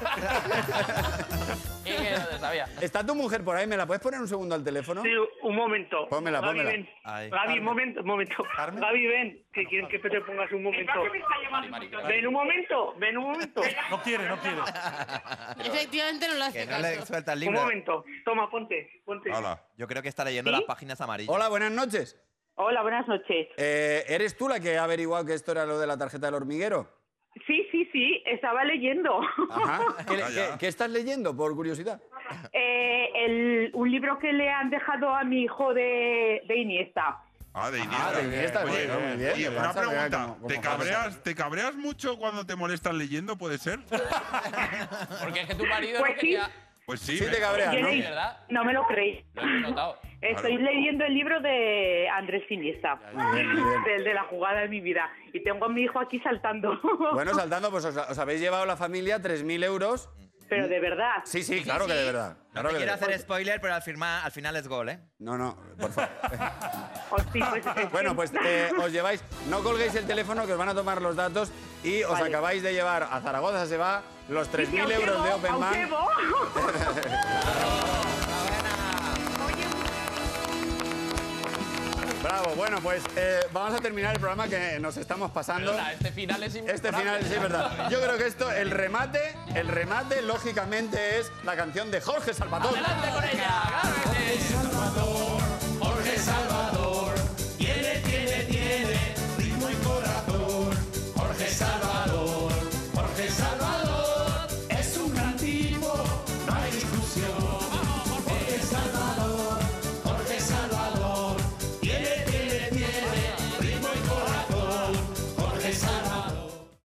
Y que no te sabía. ¿Está tu mujer por ahí? ¿Me la puedes poner un segundo al teléfono? Sí, un momento. Pónmela, Gaby, pónmela. ven. Ay. Gaby, un momento. Gaby, ven, que quieren que te pongas un momento. Ven un momento. No quiere. Efectivamente no lo hace Que no le caso. suelta el Un libro. momento. Toma, ponte. Hola. Yo creo que está leyendo ¿Sí? las páginas amarillas. Hola, buenas noches. Hola, buenas noches. ¿Eres tú la que ha averiguado que esto era lo de la tarjeta del hormiguero? Sí, estaba leyendo. Ajá. ¿Qué estás leyendo, por curiosidad? Un libro que le han dejado a mi hijo de Iniesta. De Iniesta. Muy bien. Y ¿Qué una pasa? pregunta, Como ¿te cabreas mucho cuando te molestan leyendo, puede ser? Porque es que tu marido Pues no quería... Pues sí. Sí te cabreas, ¿no? ¿De verdad? No me lo creí. Lo he notado. Estoy leyendo el libro de Andrés Iniesta, Muy bien. del de la jugada de mi vida. Y tengo a mi hijo aquí saltando. Bueno, saltando, pues os habéis llevado la familia 3.000 euros. Pero de verdad. Sí, claro que de verdad. No Claro te que quiero de verdad. hacer spoiler, pero al final es gol, ¿eh? No, por favor. Hostia, pues, Bueno, pues os lleváis, no colguéis el teléfono que os van a tomar los datos y os Vale. acabáis de llevar a Zaragoza, se va los 3.000 euros de Open Man. Bravo, bueno, pues vamos a terminar el programa que nos estamos pasando. Perdona, este final es Este impresionante. final, sí, es verdad. Yo creo que esto, el remate, lógicamente, es la canción de Jorge Salvatore. ¡Adelante con ella!